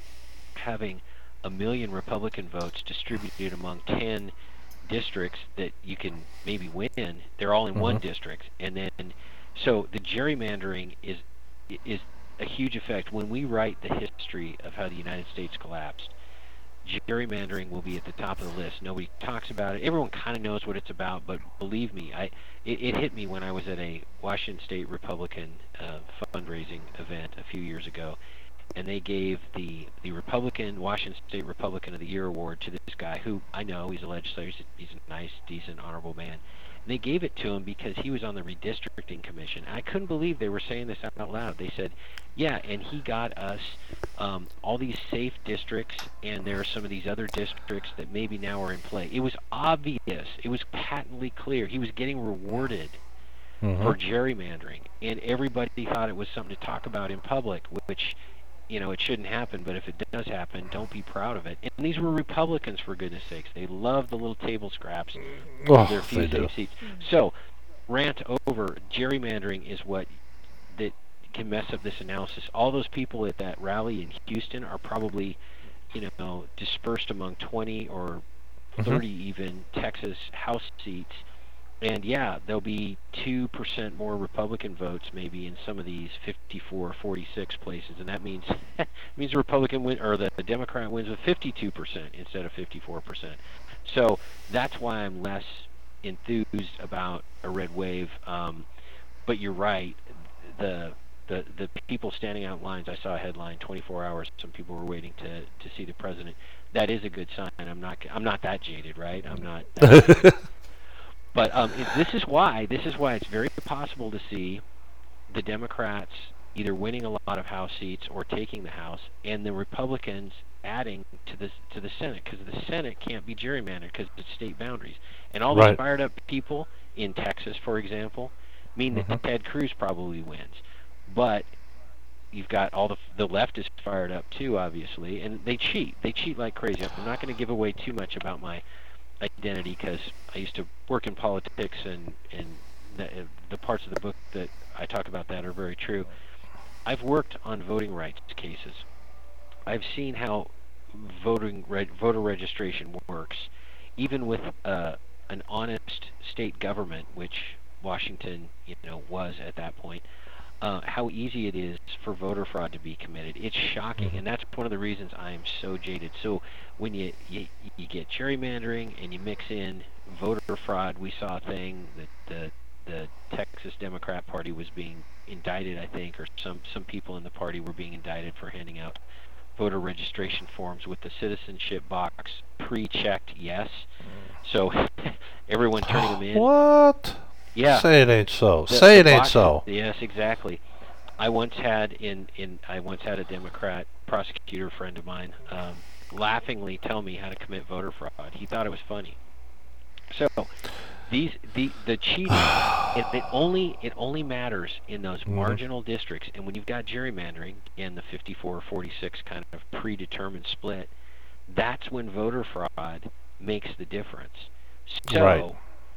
having a million Republican votes distributed among ten districts that you can maybe win, they're all in one Mhm. district. And then, so the gerrymandering is is a huge effect. When we write the history of how the United States collapsed, gerrymandering will be at the top of the list. Nobody talks about it. Everyone kind of knows what it's about, but believe me, I it, it hit me when I was at a Washington State Republican uh, fundraising event a few years ago, and they gave the the Republican Washington State Republican of the Year award to this guy who I know, he's a legislator, he's a, he's a nice, decent, honorable man. And they gave it to him because he was on the redistricting commission. I couldn't believe they were saying this out loud. They said, yeah, and he got us um, all these safe districts, and there are some of these other districts that maybe now are in play. It was obvious. It was patently clear. He was getting rewarded Mhm. for gerrymandering, and everybody thought it was something to talk about in public, which, you know, it shouldn't happen, but if it does happen, don't be proud of it. And these were Republicans, for goodness sakes. They love the little table scraps, Oh, their few they do. safe seats. So, rant over, gerrymandering is what that can mess up this analysis. All those people at that rally in Houston are probably, you know, dispersed among twenty or thirty even Texas House seats. And yeah, there'll be two percent more Republican votes maybe in some of these fifty-four, forty-six places, and that means means the Republican win, or the, the Democrat wins with fifty-two percent instead of fifty-four percent. So that's why I'm less enthused about a red wave. Um, but you're right, the the the people standing out in lines. I saw a headline: twenty-four hours. Some people were waiting to to see the president. That is a good sign. I'm not I'm not that jaded, right? I'm not. That But um, it, this is why this is why it's very possible to see the Democrats either winning a lot of House seats or taking the House, and the Republicans adding to the to the Senate, because the Senate can't be gerrymandered because it's state boundaries. And all these Right. fired up people in Texas, for example, mean that Mhm. Ted Cruz probably wins. But you've got all the the left is fired up too, obviously, and they cheat. They cheat like crazy. I'm not going to give away too much about my identity because I used to work in politics, and and the, the parts of the book that I talk about that are very true. I've worked on voting rights cases. I've seen how voting reg, voter registration works, even with uh, an honest state government, which Washington, you know, was at that point. Uh, how easy it is for voter fraud to be committed. It's shocking, Mhm. and that's one of the reasons I am so jaded. So when you, you you get gerrymandering and you mix in voter fraud, we saw a thing that the the Texas Democrat Party was being indicted, I think, or some some people in the party were being indicted for handing out voter registration forms with the citizenship box pre-checked yes. So everyone turning them in. What? Yeah. Say it ain't so. The- Say the it ain't box- so. Yes, exactly. I once had in, in I once had a Democrat prosecutor friend of mine um, laughingly tell me how to commit voter fraud. He thought it was funny. So these the the cheating it, it only it only matters in those Mhm. marginal districts, and when you've got gerrymandering and the fifty-four forty-six kind of predetermined split, that's when voter fraud makes the difference. So Right.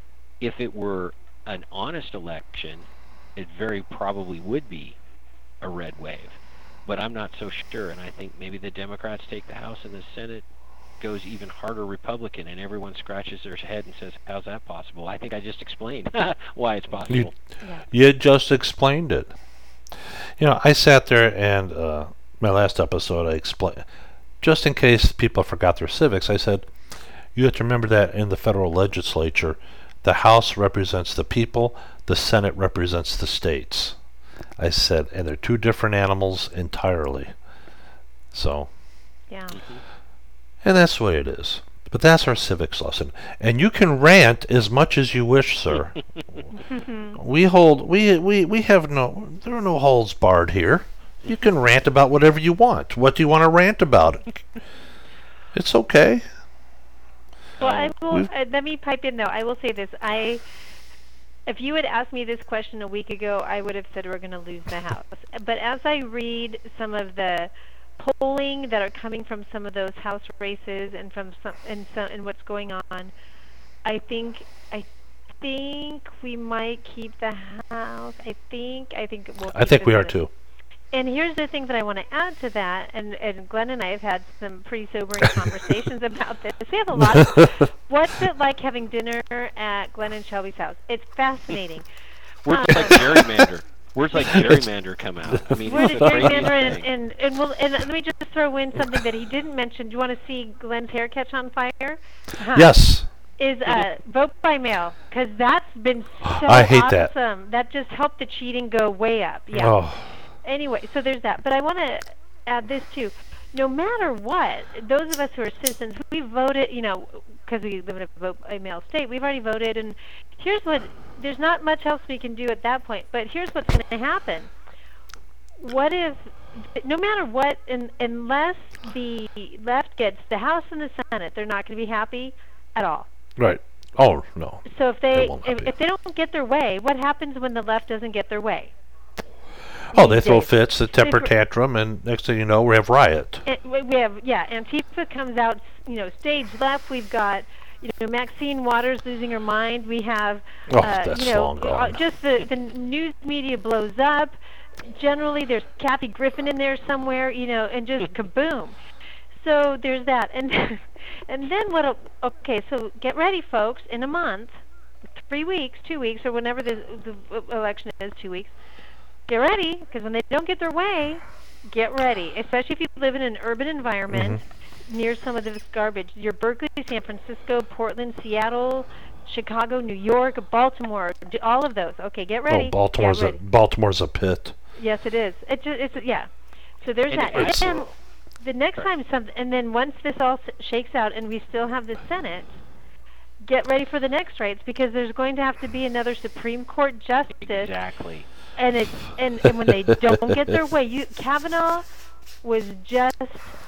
if it were an honest election, it very probably would be a red wave. But I'm not so sure, and I think maybe the Democrats take the House and the Senate goes even harder Republican, and everyone scratches their head and says, how's that possible? I think I just explained why it's possible. Yeah. You just explained it. You know, I sat there and uh, my last episode, I explained, just in case people forgot their civics, I said, you have to remember that in the federal legislature, the House represents the people, the Senate represents the states. I said, and they're two different animals entirely. So, Yeah. and that's the way it is. But that's our civics lesson. And you can rant as much as you wish, sir. we hold, we, we, we have no, there are no holds barred here. You can rant about whatever you want. What do you want to rant about? It's okay. Well, I will. We've- Uh, let me pipe in though. I will say this. I, if you had asked me this question a week ago, I would have said we're going to lose the House. But as I read some of the polling that are coming from some of those House races and from some and some and what's going on, I think I think we might keep the House. I think I think we'll. I keep think the we are Senate. too. And here's the thing that I want to add to that, and, and Glenn and I have had some pretty sobering conversations about this. We have a lot of, what's it like having dinner at Glenn and Shelby's house? It's fascinating. Words Um, like gerrymander. Words like gerrymander come out. I mean, Where it's did the craziest gerrymander and, thing. and, and, we'll, and let me just throw in something that he didn't mention. Do you want to see Glenn's hair catch on fire? Uh-huh. Yes. Is uh, vote by mail, because that's been so I hate that. awesome. That just helped the cheating go way up. Yeah. Oh, Anyway, so there's that. But I want to add this too. No matter what, those of us who are citizens, we voted, you know, because we live in a vote by mail state, we've already voted. And here's what, there's not much else we can do at that point. But here's what's going to happen. What if, no matter what, in, unless the left gets the House and the Senate, they're not going to be happy at all. right. Oh, no. So if They they, won't not if, be. if they don't get their way, what happens when the left doesn't get their way? Oh, they These throw days. fits, they temper They- tantrum, and next thing you know, we have riot. And we we have, yeah, Antifa comes out, you know, stage left. We've got, you know, Maxine Waters losing her mind. We have, Oh, uh, that's you know, long gone. uh, just the, the news media blows up. Generally, there's Kathy Griffin in there somewhere, you know, and just kaboom. So there's that. And and then what, okay, so get ready, folks, in a month, three weeks, two weeks, or whenever the, the election is, two weeks, get ready, because when they don't get their way, get ready, especially if you live in an urban environment near some of this garbage. Your Berkeley, San Francisco, Portland, Seattle, Chicago, New York, Baltimore, d- all of those. Okay, get ready. Oh, Baltimore's Get a, ready. Baltimore's a pit. Yes, it is. It just, it's yeah. So there's And that. it's- And the next Sorry. time something, and then once this all s- shakes out, and we still have the Senate, get ready for the next rights, because there's going to have to be another Supreme Court justice Exactly. and it and, and when they don't get their way, you Kavanaugh was just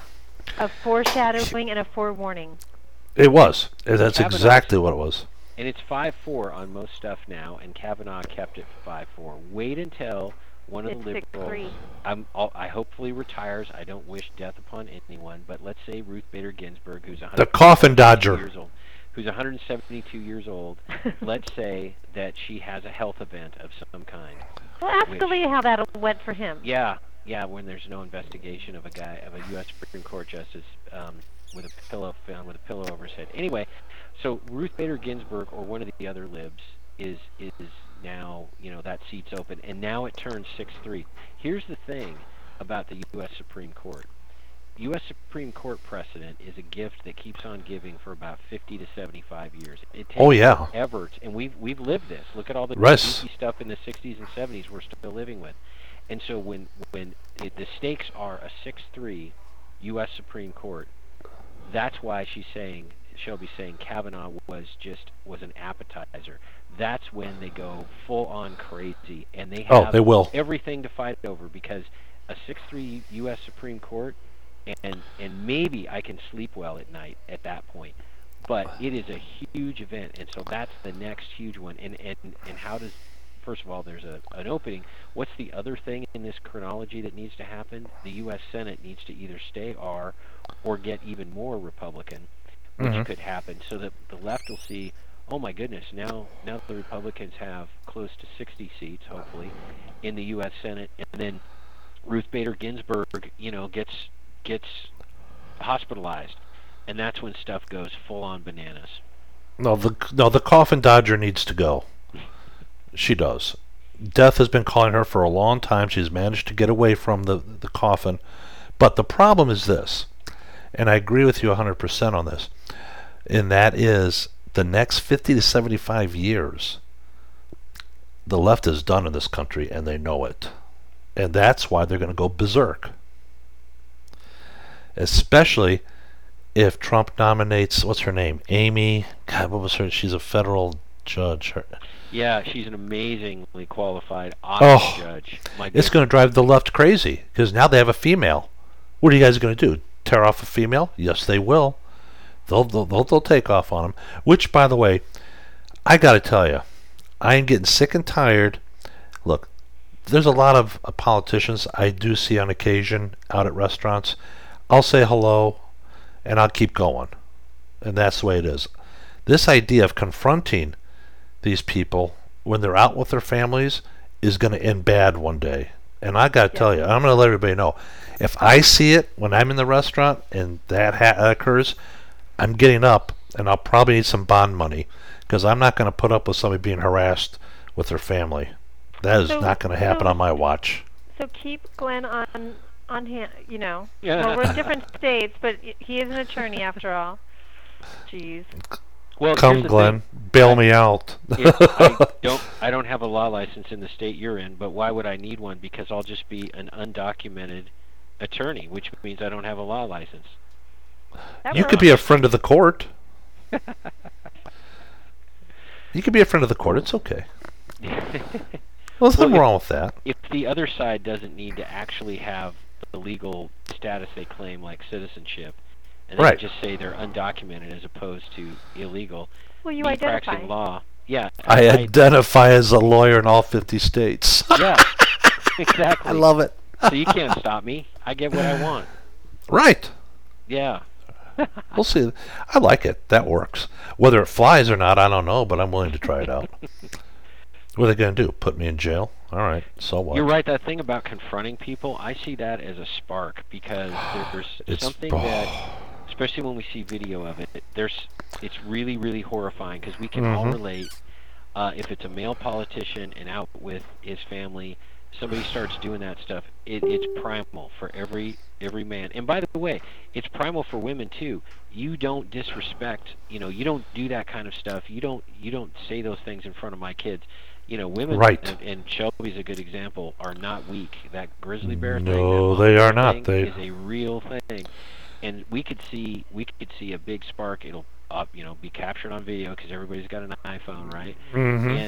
a foreshadowing and a forewarning. It was. That's Kavanaugh's- exactly what it was. And it's five four on most stuff now, and Kavanaugh kept it five four. Wait until one of It's the six liberals, three. I'm, I'll- I hopefully retires. I don't wish death upon anyone, but let's say Ruth Bader Ginsburg, who's The one hundred coffin dodger. years old, who's one hundred seventy-two years old, let's say that she has a health event of some kind. Well, ask Which- Ali how that went for him. Yeah, yeah, when there's no investigation of a guy, of a U S Supreme Court justice um, with a pillow found with a pillow over his head. Anyway, so Ruth Bader Ginsburg or one of the other libs is is now, you know, that seat's open, and now it turns six three. Here's the thing about the U S Supreme Court. U S Supreme Court precedent is a gift that keeps on giving for about fifty to seventy-five years. It takes Oh, yeah. forever, t- and we've we've lived this. Look at all the Right. goofy stuff in the sixties and seventies we're still living with. And so when when it, the stakes are a six three U S Supreme Court, that's why she's saying, Shelby's saying Kavanaugh was just was an appetizer. That's when they go full on crazy, and they Oh, have they will. everything to fight over, because a six three U S Supreme Court, and and maybe I can sleep well at night at that point. But it is a huge event, and so that's the next huge one. And and, and how does, first of all, there's a an opening. What's the other thing in this chronology that needs to happen? The U S Senate needs to either stay R or get even more Republican, which Mhm. could happen, so that the left will see, oh my goodness, now now the Republicans have close to sixty seats, hopefully, in the U S Senate, and then Ruth Bader Ginsburg, you know, gets gets hospitalized, and that's when stuff goes full on bananas. No, the no the coffin dodger needs to go. She does. Death has been calling her for a long time. She's managed to get away from the the coffin, but the problem is this, and I agree with you one hundred percent on this, and that is the next fifty to seventy-five years, the left is done in this country, and they know it. And that's why they're going to go berserk. Especially if Trump nominates, what's her name? Amy, God, what was her? She's a federal judge. Her, Yeah, she's an amazingly qualified, awesome Oh, judge. My it's goodness. going to drive the left crazy, because now they have a female. What are you guys going to do? Tear off a female? Yes, they will. They'll, they'll, they'll, they'll take off on them. Which, by the way, I got to tell you, I am getting sick and tired. Look, there's a lot of uh, politicians I do see on occasion out at restaurants. I'll say hello, and I'll keep going. And that's the way it is. This idea of confronting these people when they're out with their families is going to end bad one day. And I got to Yeah. tell you, I'm going to let everybody know, if I see it when I'm in the restaurant and that ha- occurs, I'm getting up, and I'll probably need some bond money, because I'm not going to put up with somebody being harassed with their family. That is So- not going to happen so- on my watch. So keep Glenn on on hand. You know, Yeah. well, we're in different states, but y- he is an attorney after all. Jeez. Well, Come, here's the Glenn, thing. bail me out. If I don't I don't have a law license in the state you're in, but why would I need one? Because I'll just be an undocumented attorney, which means I don't have a law license. That You could works. be a friend of the court. You could be a friend of the court. It's okay. Well, there's nothing Well, wrong with that. If the other side doesn't need to actually have the legal status they claim, like citizenship, and they Right. just say they're undocumented as opposed to illegal, Well, you me identify. practicing law, yeah, I identify as a lawyer in all fifty states. yeah, exactly. I love it. So you can't stop me. I get what I want. Right. Yeah. We'll see. I like it. That works. Whether it flies or not, I don't know, but I'm willing to try it out. What are they going to do? Put me in jail? All right. So what? You're right. That thing about confronting people, I see that as a spark, because there's It's something that, especially when we see video of it, there's it's really, really horrifying, because we can all Mhm. relate. Uh, if it's a male politician and out with his family, somebody starts doing that stuff, it, it's primal for every every man. And by the way, it's primal for women too. You don't disrespect, you know, you don't do that kind of stuff. You don't you don't say those things in front of my kids. You know, women, Right. and, and Shelby's a good example, are not weak. That grizzly bear thing, No, that they are monster not. thing They- is a real thing. And we could see we could see a big spark. It'll uh, you know, be captured on video, because everybody's got an iPhone, right? Mhm. And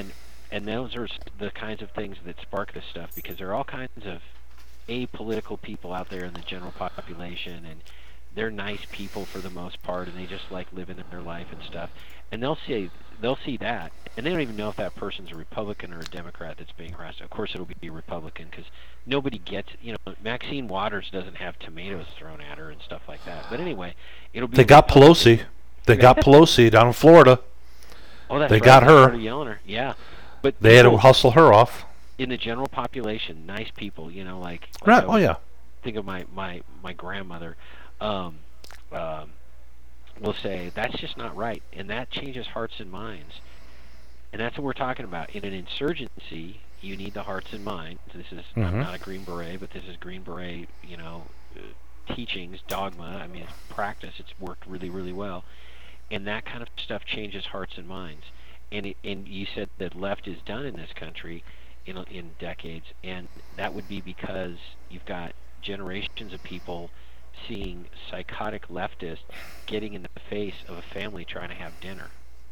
And those are the kinds of things that spark this stuff, because there are all kinds of apolitical people out there in the general population, and they're nice people for the most part, and they just like living their life and stuff. And they'll see they'll see that, and they don't even know if that person's a Republican or a Democrat that's being harassed. Of course, it'll be a Republican, because nobody gets, you know, Maxine Waters doesn't have tomatoes thrown at her and stuff like that. But anyway, it'll be. They got Pelosi. They got Pelosi down in Florida. Oh, that's they right. got They her. started yelling her. Yeah, but They had to people hustle her off. in the general population, nice people, you know, like. like Right. I Oh yeah. Think of my my my grandmother. Um, um, will say that's just not right, and that changes hearts and minds. And that's what we're talking about. In an insurgency, you need the hearts and minds. This is Mhm. I'm not a Green Beret, but this is Green Beret, you know, uh, teachings, dogma. I mean, it's practice. It's worked really, really well. And that kind of stuff changes hearts and minds. And it, and you said that left is done in this country in in decades, and that would be because you've got generations of people seeing psychotic leftists getting in the face of a family trying to have dinner.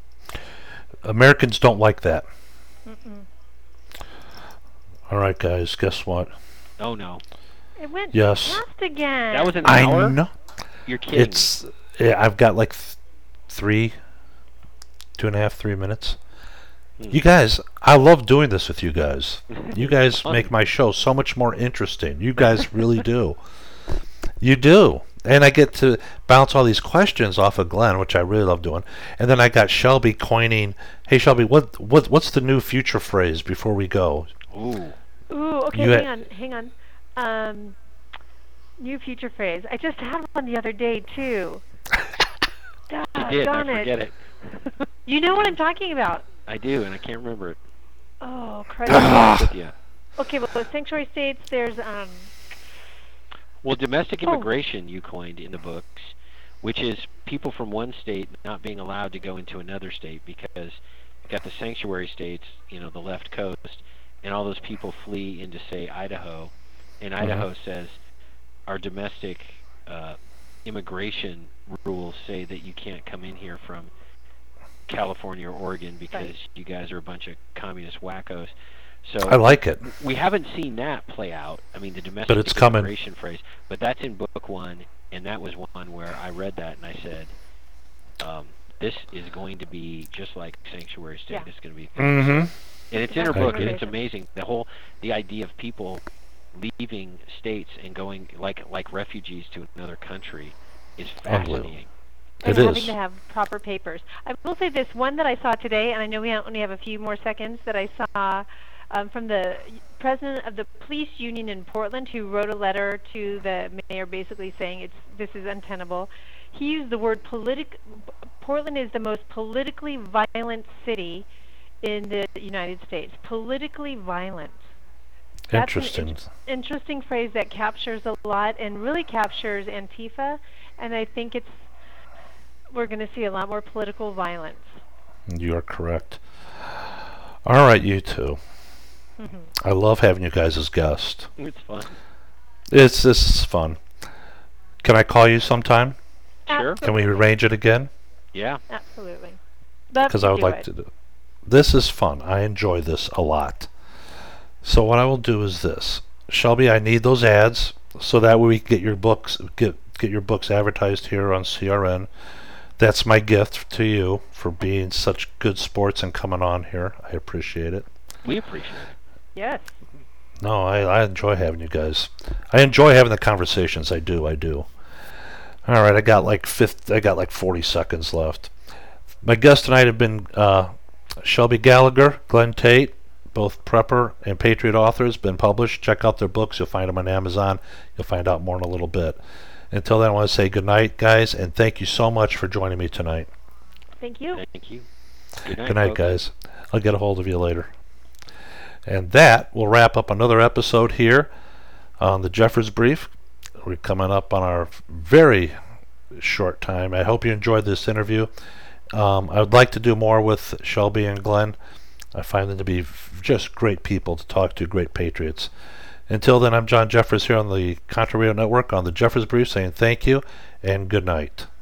Americans don't like that. Mm-mm. All right, guys. Guess what? Oh no, It went Yes. fast again. that was an I hour. know. You're kidding. It's. Yeah, I've got like th- three, two and a half, three minutes. Hmm. You guys, I love doing this with you guys. You guys Fun. make my show so much more interesting. You guys really do. You do. And I get to bounce all these questions off of Glenn, which I really love doing. And then I got Shelby coining, hey Shelby, what what what's the new future phrase before we go? Ooh. Ooh, okay, You hang had- on, hang on. Um, new future phrase. I just had one the other day too. I did. I Darn it. forget it. You know what I'm talking about. I do, and I can't remember it. Oh, Christ. With you. Okay, well, the sanctuary states, there's, um, Well, domestic Oh. immigration you coined in the books, which is people from one state not being allowed to go into another state because you've got the sanctuary states, you know, the left coast, and all those people flee into, say, Idaho, and Idaho says our domestic uh, immigration rules say that you can't come in here from California or Oregon because Right. you guys are a bunch of communist wackos. So I like it. we haven't seen that play out. I mean, the domestic But it's coming. immigration phrase, but that's in book one, and that was one where I read that and I said, um, "This is going to be just like Sanctuary State. Yeah. It's going to be." Mm-hmm. And it's in her Exactly. book, and it's Immigration. amazing. The whole, the idea of people leaving states and going like like refugees to another country is Unbelievable. fascinating. and It having is. to have proper papers. I will say this one that I saw today, and I know we only have a few more seconds, that I saw um, from the president of the police union in Portland, who wrote a letter to the mayor basically saying it's this is untenable. He used the word politic. Portland is the most politically violent city in the United States. Politically violent. That's an Interesting. int- interesting phrase that captures a lot and really captures Antifa, and I think it's we're going to see a lot more political violence. You are correct. All right, you two. Mhm. I love having you guys as guests. It's fun. It's this is fun. Can I call you sometime? Sure. Can we arrange it again? Yeah. Absolutely. Love Because to I would do like it. to do. This is fun. I enjoy this a lot. So what I will do is this, Shelby. I need those ads so that way we can get your books get get your books advertised here on C R N. That's my gift to you for being such good sports and coming on here. I appreciate it. We appreciate it. Yes. No, I, I enjoy having you guys. I enjoy having the conversations. I do. I do. All right, I got like fifth. I got like forty seconds left. My guests tonight have been uh, Shelby Gallagher, Glenn Tate, both prepper and patriot authors. Been published. Check out their books. You'll find them on Amazon. You'll find out more in a little bit. Until then, I want to say good night, guys, and thank you so much for joining me tonight. Thank you. Thank you. Good night, Good night, folks. guys. I'll get a hold of you later. And that will wrap up another episode here on the Jeffers Brief. We're coming up on our very short time. I hope you enjoyed this interview. Um, I would like to do more with Shelby and Glenn. I find them to be just great people to talk to, great patriots. Until then, I'm John Jeffers here on the Contra Radio Network on the Jeffers Brief saying thank you and good night.